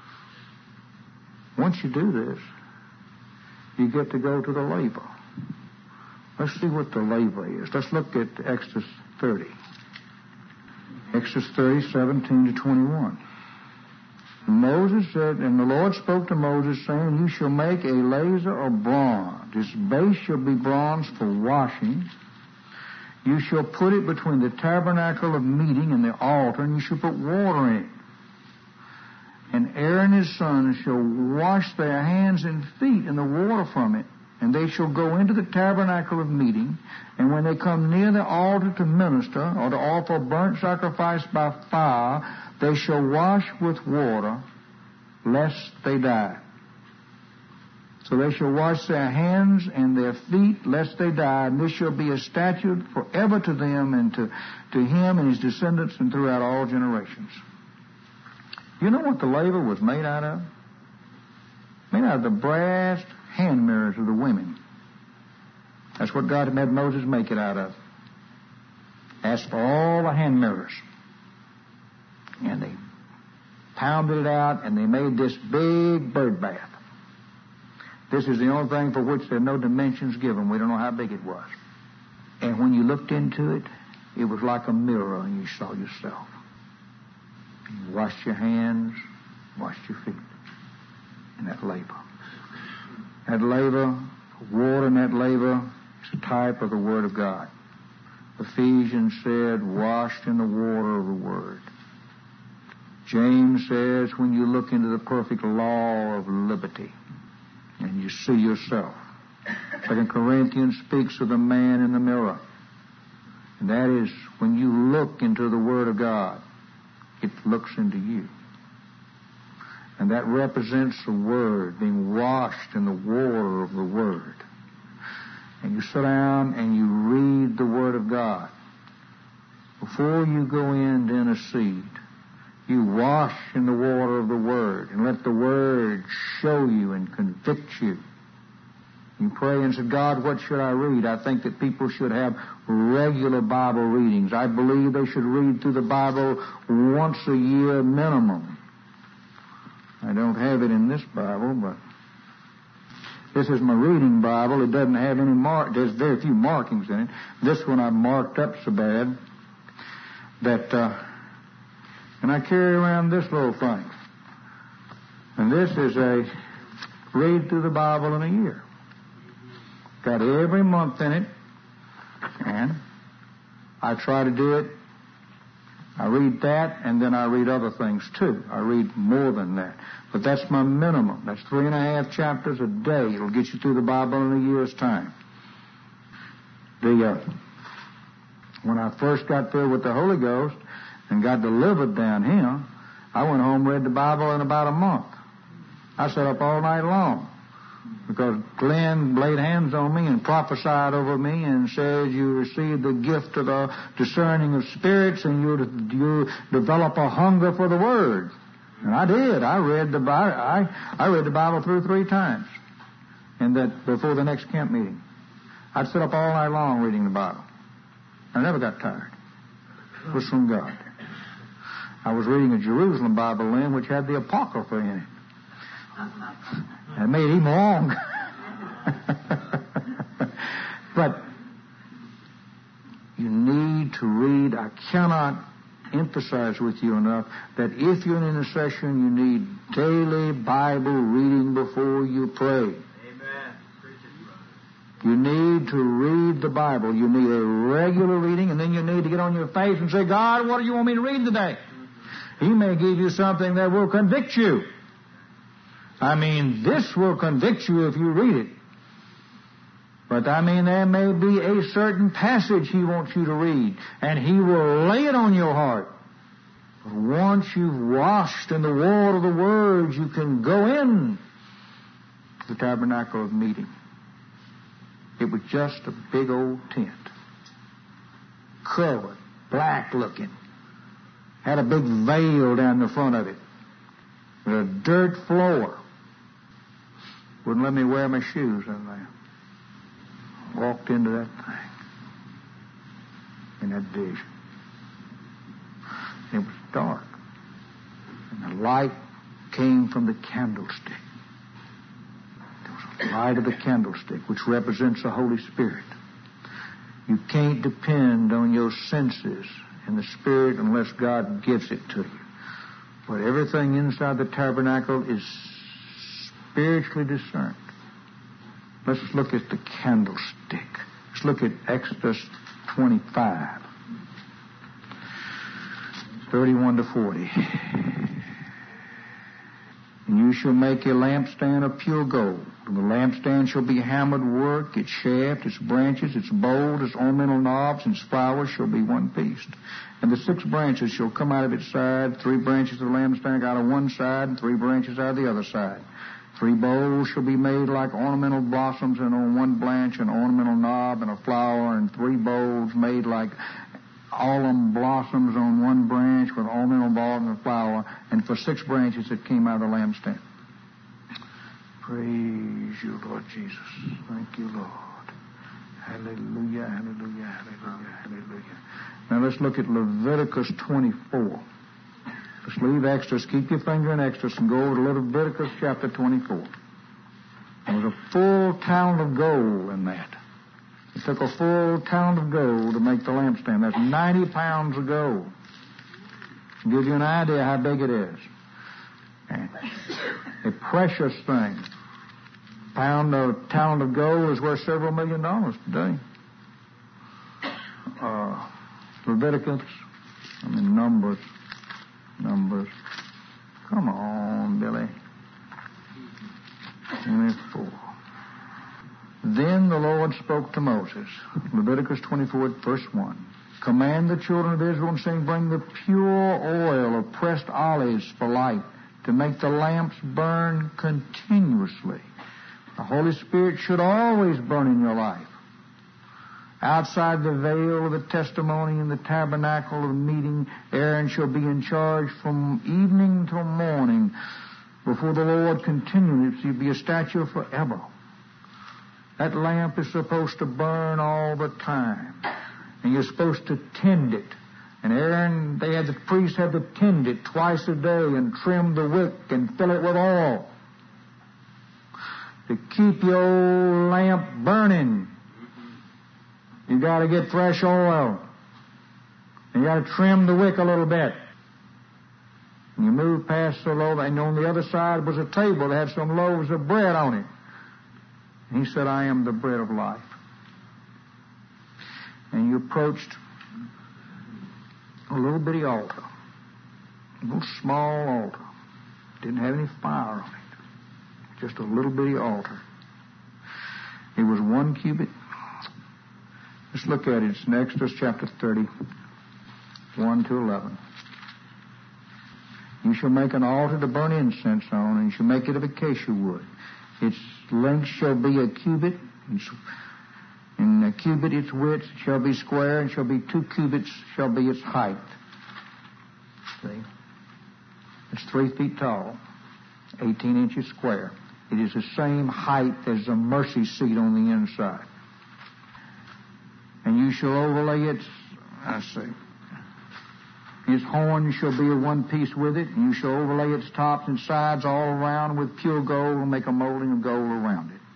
Once you do this, you get to go to the laver. Let's see what the laver is. Let's look at Exodus 30. Exodus 30, 17 to 21. Moses said, and the Lord spoke to Moses, saying, you shall make a laver of bronze. Its base shall be bronze for washing. You shall put it between the tabernacle of meeting and the altar, and you shall put water in it. And Aaron and his sons shall wash their hands and feet in the water from it, and they shall go into the tabernacle of meeting, and when they come near the altar to minister, or to offer burnt sacrifice by fire, they shall wash with water, lest they die. So they shall wash their hands and their feet, lest they die, and this shall be a statute forever to them, and to him and his descendants, and throughout all generations. You know what the laver was made out of? Made out of the brass hand mirrors of the women. That's what God had Moses make it out of. Asked for all the hand mirrors. And they pounded it out, and they made this big bird bath. This is the only thing for which there are no dimensions given. We don't know how big it was. And when you looked into it, it was like a mirror, and you saw yourself. You washed your hands, washed your feet in that laver. That laver, water in that laver, is a type of the Word of God. Ephesians said, washed in the water of the Word. James says, when you look into the perfect law of liberty, and you see yourself. 2 Corinthians speaks of the man in the mirror. And that is, when you look into the Word of God, it looks into you. And that represents the Word, being washed in the water of the Word. And you sit down and you read the Word of God. Before you go in to intercede, you wash in the water of the Word and let the Word show you and convict you and pray and say, God, what should I read? I think that people should have regular Bible readings. I believe they should read through the Bible once a year minimum. I don't have it in this Bible, but this is my reading Bible. It doesn't have any there's very few markings in it. This one I've marked up so bad that, and I carry around this little thing. And this is a read through the Bible in a year. Got every month in it, and I try to do it. I read that, and then I read other things too. I read more than that. But that's my minimum. That's 3.5 chapters a day. It'll get you through the Bible in a year's time. When I first got filled with the Holy Ghost and got delivered down here, I went home and read the Bible in about a month. I sat up all night long because Glenn laid hands on me and prophesied over me and said, you receive the gift of the discerning of spirits and you develop a hunger for the Word. And I did. I read the Bible through 3 times, and that before the next camp meeting. I'd sit up all night long reading the Bible. I never got tired. It was from God. I was reading a Jerusalem Bible then, which had the Apocrypha in it. It made him wrong. But you need to read. I cannot emphasize with you enough that if you're in intercession, you need daily Bible reading before you pray. Amen. You need to read the Bible. You need a regular reading, and then you need to get on your face and say, God, what do you want me to read today? He may give you something that will convict you. I mean, this will convict you if you read it. But I mean, there may be a certain passage He wants you to read, and He will lay it on your heart. But once you've washed in the water of the Word, you can go in to the tabernacle of meeting. It was just a big old tent, covered, black looking, had a big veil down the front of it, with a dirt floor. Wouldn't let me wear my shoes in there. Walked into that thing, in that vision. It was dark, and the light came from the candlestick. There was the light of the candlestick, which represents the Holy Spirit. You can't depend on your senses and the Spirit unless God gives it to you. But everything inside the tabernacle is spiritually discerned. Let's look at the candlestick. Let's look at Exodus 25, 31 to 40. And you shall make a lampstand of pure gold. And the lampstand shall be hammered work, its shaft, its branches, its bowl, its ornamental knobs, and its flowers shall be one piece. And the 6 branches shall come out of its side, 3 branches of the lampstand out of one side, and 3 branches out of the other side. 3 bowls shall be made like ornamental blossoms, and on one branch an ornamental knob and a flower, and 3 bowls made like almond blossoms on one branch with ornamental ball and a flower, and for 6 branches that came out of the lampstand. Praise you, Lord Jesus. Thank you, Lord. Hallelujah, hallelujah, hallelujah, hallelujah. Now let's look at Leviticus 24. Let's leave Exodus. Keep your finger in Exodus and go over to Leviticus chapter 24. There was a full talent of gold in that. It took a full talent of gold to make the lampstand. That's 90 pounds of gold. To give you an idea how big it is. And a precious thing. A pound of talent of gold is worth several $1 million today. Leviticus, Numbers. Come on, Billy. 24. Then the Lord spoke to Moses. Leviticus 24, verse 1. Command the children of Israel and saying, bring the pure oil of pressed olives for light, to make the lamps burn continuously. The Holy Spirit should always burn in your life. Outside the veil of the testimony in the tabernacle of meeting, Aaron shall be in charge from evening till morning before the Lord continually. It shall be a statute forever. That lamp is supposed to burn all the time. And you're supposed to tend it. And Aaron, the priests had to tend it twice a day and trim the wick and fill it with oil to keep your lamp burning. You got to get fresh oil. And you got to trim the wick a little bit. And you move past the loaf, and on the other side was a table that had some loaves of bread on it. And he said, I am the bread of life. And you approached a little bitty altar, a little small altar. Didn't have any fire on it. Just a little bitty altar. It was 1 cubit. Let's look at it. It's in Exodus chapter 30, 1 to 11. You shall make an altar to burn incense on, and you shall make it of acacia wood. Its length shall be a cubit, and a cubit its width shall be square, and shall be 2 cubits shall be its height. See? It's 3 feet tall, 18 inches square. It is the same height as the mercy seat on the inside. And you shall overlay its horn shall be of 1 piece with it, and you shall overlay its tops and sides all around with pure gold, and make a molding of gold around it.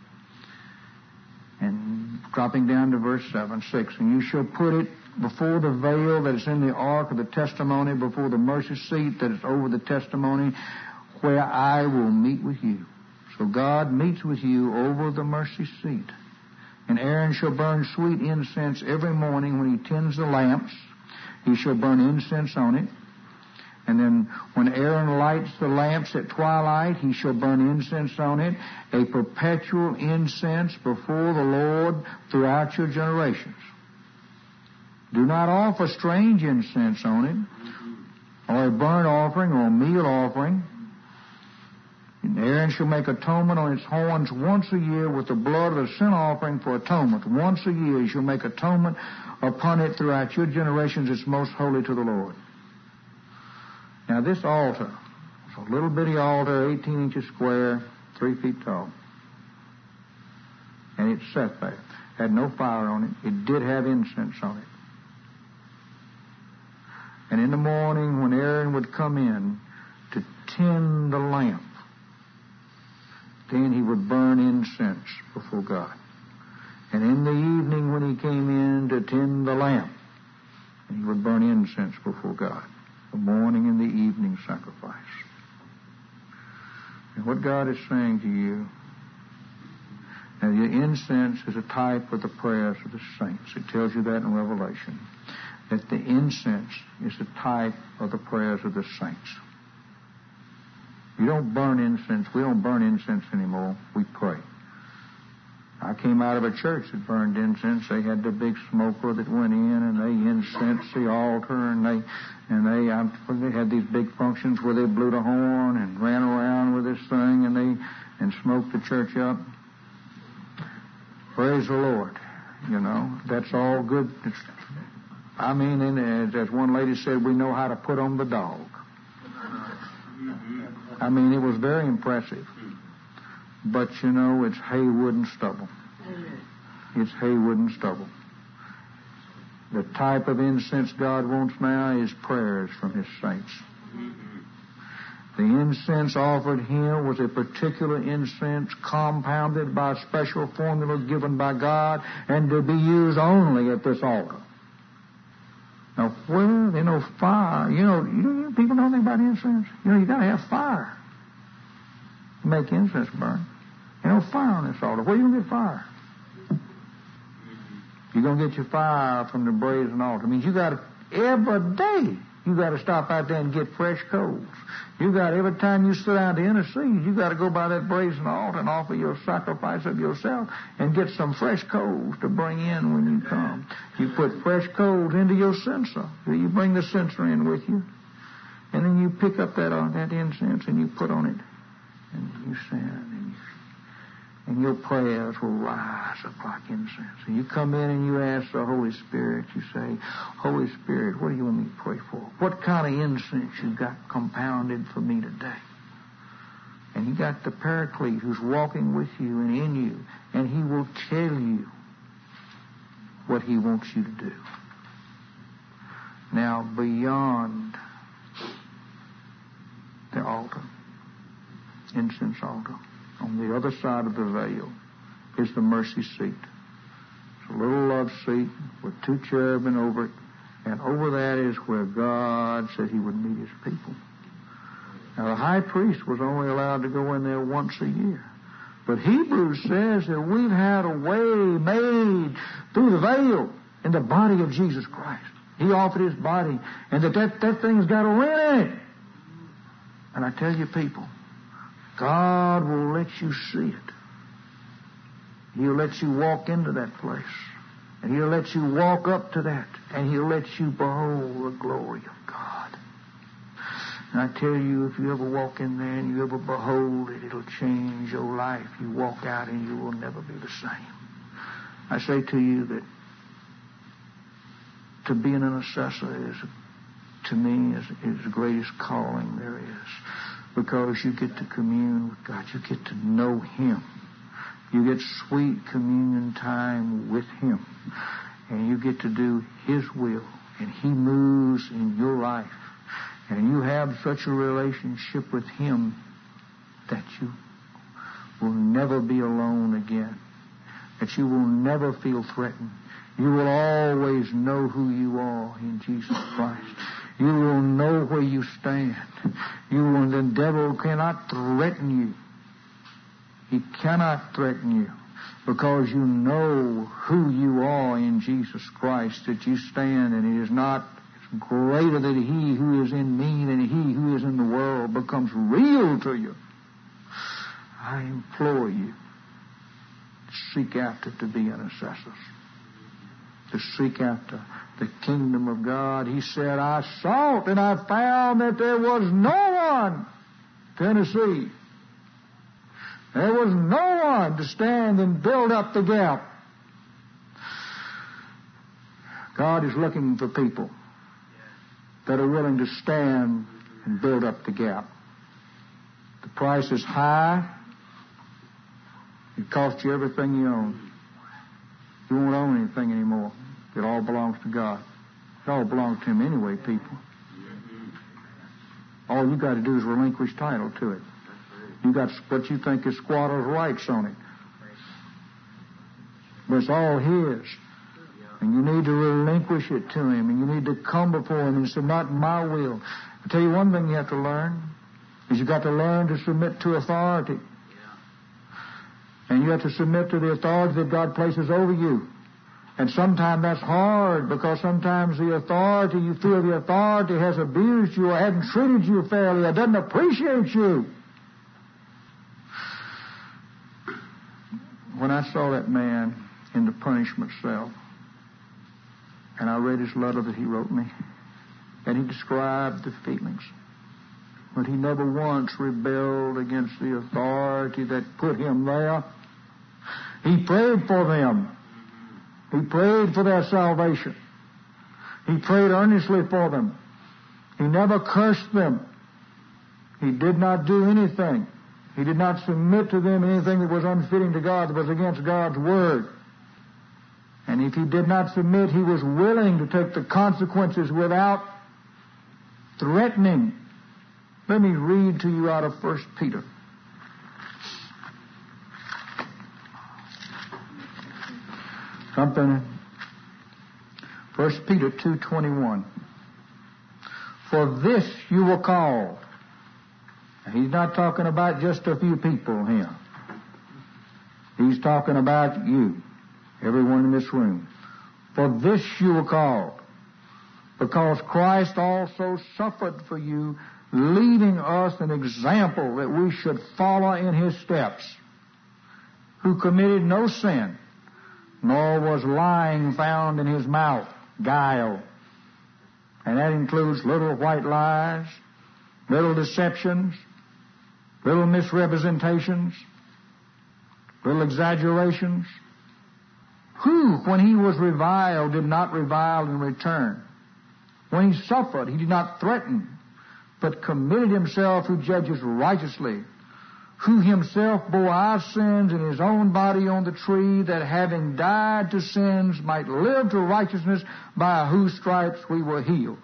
And dropping down to verse 6, and you shall put it before the veil that is in the ark of the testimony, before the mercy seat that is over the testimony, where I will meet with you. So God meets with you over the mercy seat. And Aaron shall burn sweet incense every morning when he tends the lamps. He shall burn incense on it. And then when Aaron lights the lamps at twilight, he shall burn incense on it, a perpetual incense before the Lord throughout your generations. Do not offer strange incense on it, or a burnt offering or a meal offering. And Aaron shall make atonement on its horns once a year with the blood of the sin offering for atonement. Once a year you shall make atonement upon it throughout your generations. It's most holy to the Lord. Now this altar, it's a little bitty altar, 18 inches square, 3 feet tall. And it sat there. Had no fire on it. It did have incense on it. And in the morning when Aaron would come in to tend the lamp, then he would burn incense before God. And in the evening when he came in to tend the lamp, he would burn incense before God. The morning and the evening sacrifice. And what God is saying to you, now the incense is a type of the prayers of the saints. It tells you that in Revelation. That the incense is a type of the prayers of the saints. You don't burn incense. We don't burn incense anymore. We pray. I came out of a church that burned incense. They had the big smoker that went in, and they incensed the altar, and they had these big functions where they blew the horn and ran around with this thing, and smoked the church up. Praise the Lord. You know, that's all good. And as one lady said, we know how to put on the dog. It was very impressive. But, you know, it's hay, wood, and stubble. It's hay, wood, and stubble. The type of incense God wants now is prayers from His saints. The incense offered here was a particular incense compounded by a special formula given by God and to be used only at this altar. Now, where there's no fire, you people know anything about incense? You got to have fire to make incense burn. No fire on this altar. Where are you going to get fire? You're going to get your fire from the brazen altar. It means you got to, every day, you got to stop out there and get fresh coals. You got, every time you sit down to intercede, you got to go by that brazen altar and offer your sacrifice of yourself and get some fresh coals to bring in when you come. You put fresh coals into your censer. You bring the censer in with you. And then you pick up that incense and you put on it. And you send, and your prayers will rise up like incense. And you come in and you ask the Holy Spirit, you say, Holy Spirit, what do you want me to pray for? What kind of incense you got compounded for me today? And you got the Paraclete who's walking with you and in you, and he will tell you what he wants you to do. Now, beyond the altar, incense altar, on the other side of the veil is the mercy seat. It's a little love seat with two cherubim over it, and over that is where God said he would meet his people. Now, the high priest was only allowed to go in there once a year. But Hebrews says that we've had a way made through the veil in the body of Jesus Christ. He offered his body, and that thing's got a rent in it. And I tell you, people, God will let you see it. He'll let you walk into that place. And he'll let you walk up to that. And he'll let you behold the glory of God. And I tell you, if you ever walk in there and you ever behold it, it'll change your life. You walk out and you will never be the same. I say to you that to be an intercessor is, to me, is the greatest calling there is. Because you get to commune with God. You get to know him. You get sweet communion time with him. And you get to do his will. And he moves in your life. And you have such a relationship with him that you will never be alone again. That you will never feel threatened. You will always know who you are in Jesus Christ. You will know where you stand. The devil cannot threaten you. He cannot threaten you because you know who you are in Jesus Christ, that you stand, and it is not greater that he who is in me than he who is in the world becomes real to you. I implore you to seek after to be intercessors, to seek after the kingdom of God. He said, I sought and I found that there was no one to intercede. There was no one to stand and build up the gap. God is looking for people that are willing to stand and build up the gap. The price is high. It costs you everything you own. You won't own anything anymore. It all belongs to God. It all belongs to him anyway, people. All you got to do is relinquish title to it. You got what you think is squatter's rights on it. But it's all his. And you need to relinquish it to him. And you need to come before him and say, not my will. I tell you one thing you have to learn, is you got to learn to submit to authority. And you have to submit to the authority that God places over you. And sometimes that's hard, because sometimes the authority, you feel the authority has abused you or hasn't treated you fairly or doesn't appreciate you. When I saw that man in the punishment cell, and I read his letter that he wrote me, and he described the feelings, but he never once rebelled against the authority that put him there. He prayed for them. He prayed for their salvation. He prayed earnestly for them. He never cursed them. He did not do anything. He did not submit to them anything that was unfitting to God, that was against God's word. And if he did not submit, he was willing to take the consequences without threatening. Let me read to you out of 1 Peter. Something. 1 Peter 2:21. For this you were called. He's not talking about just a few people here. He's talking about you, everyone in this room. For this you were called, because Christ also suffered for you, leaving us an example that we should follow in his steps, who committed no sin, nor was lying found in his mouth, guile. And that includes little white lies, little deceptions, little misrepresentations, little exaggerations. Who, when he was reviled, did not revile in return? When he suffered, he did not threaten, but committed himself who judges righteously, who himself bore our sins in his own body on the tree, that having died to sins might live to righteousness, by whose stripes we were healed.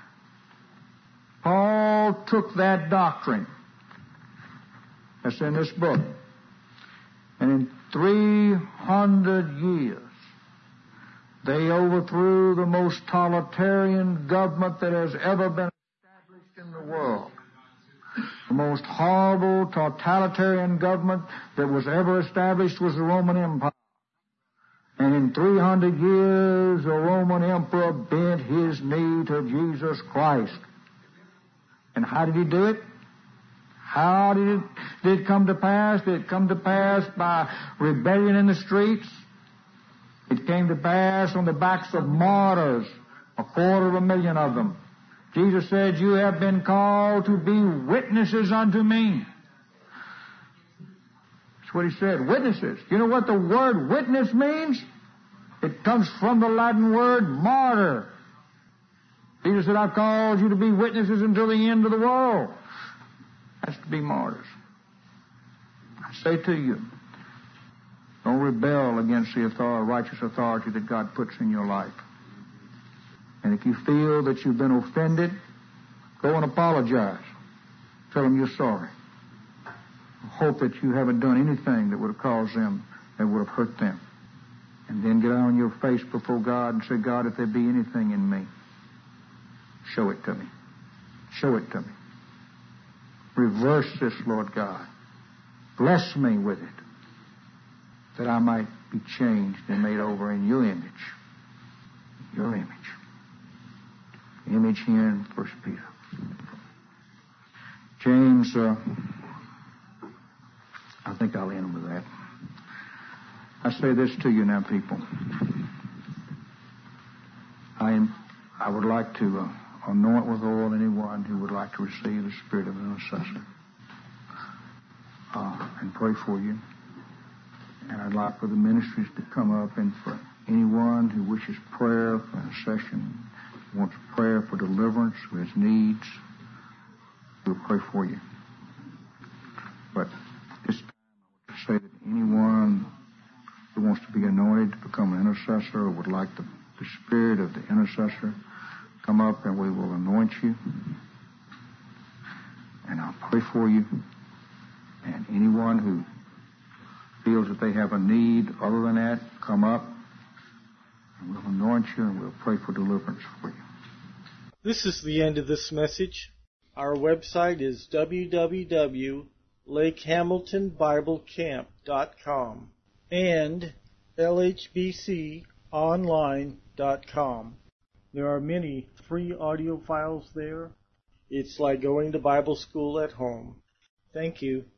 Paul took that doctrine that's in this book, and in 300 years, they overthrew the most totalitarian government that has ever been established in the world. The most horrible totalitarian government that was ever established was the Roman Empire. And in 300 years, the Roman emperor bent his knee to Jesus Christ. And how did he do it? How did it come to pass? Did it come to pass by rebellion in the streets? It came to pass on the backs of martyrs, 250,000 of them. Jesus said, you have been called to be witnesses unto me. That's what he said, witnesses. You know what the word witness means? It comes from the Latin word martyr. Jesus said, I've called you to be witnesses until the end of the world. That's to be martyrs. I say to you, don't rebel against the righteous authority that God puts in your life. And if you feel that you've been offended, go and apologize. Tell them you're sorry. Hope that you haven't done anything that would have caused them, that would have hurt them. And then get on your face before God and say, God, if there be anything in me, show it to me. Show it to me. Reverse this, Lord God. Bless me with it, that I might be changed and made over in your image. Your image. Image here in 1 Peter. James, I think I'll end with that. I say this to you now, people. I would like to anoint with oil anyone who would like to receive the spirit of intercessor and pray for you. And I'd like for the ministries to come up, and for anyone who wishes prayer for intercession, wants prayer for deliverance, who has needs, we'll pray for you. But this time I would say that anyone who wants to be anointed to become an intercessor, or would like the spirit of the intercessor, come up and we will anoint you. And I'll pray for you. And anyone who feels that they have a need other than that, come up and we'll anoint you and we'll pray for deliverance for you. This is the end of this message. Our website is www.lakehamiltonbiblecamp.com and lhbconline.com. There are many free audio files there. It's like going to Bible school at home. Thank you.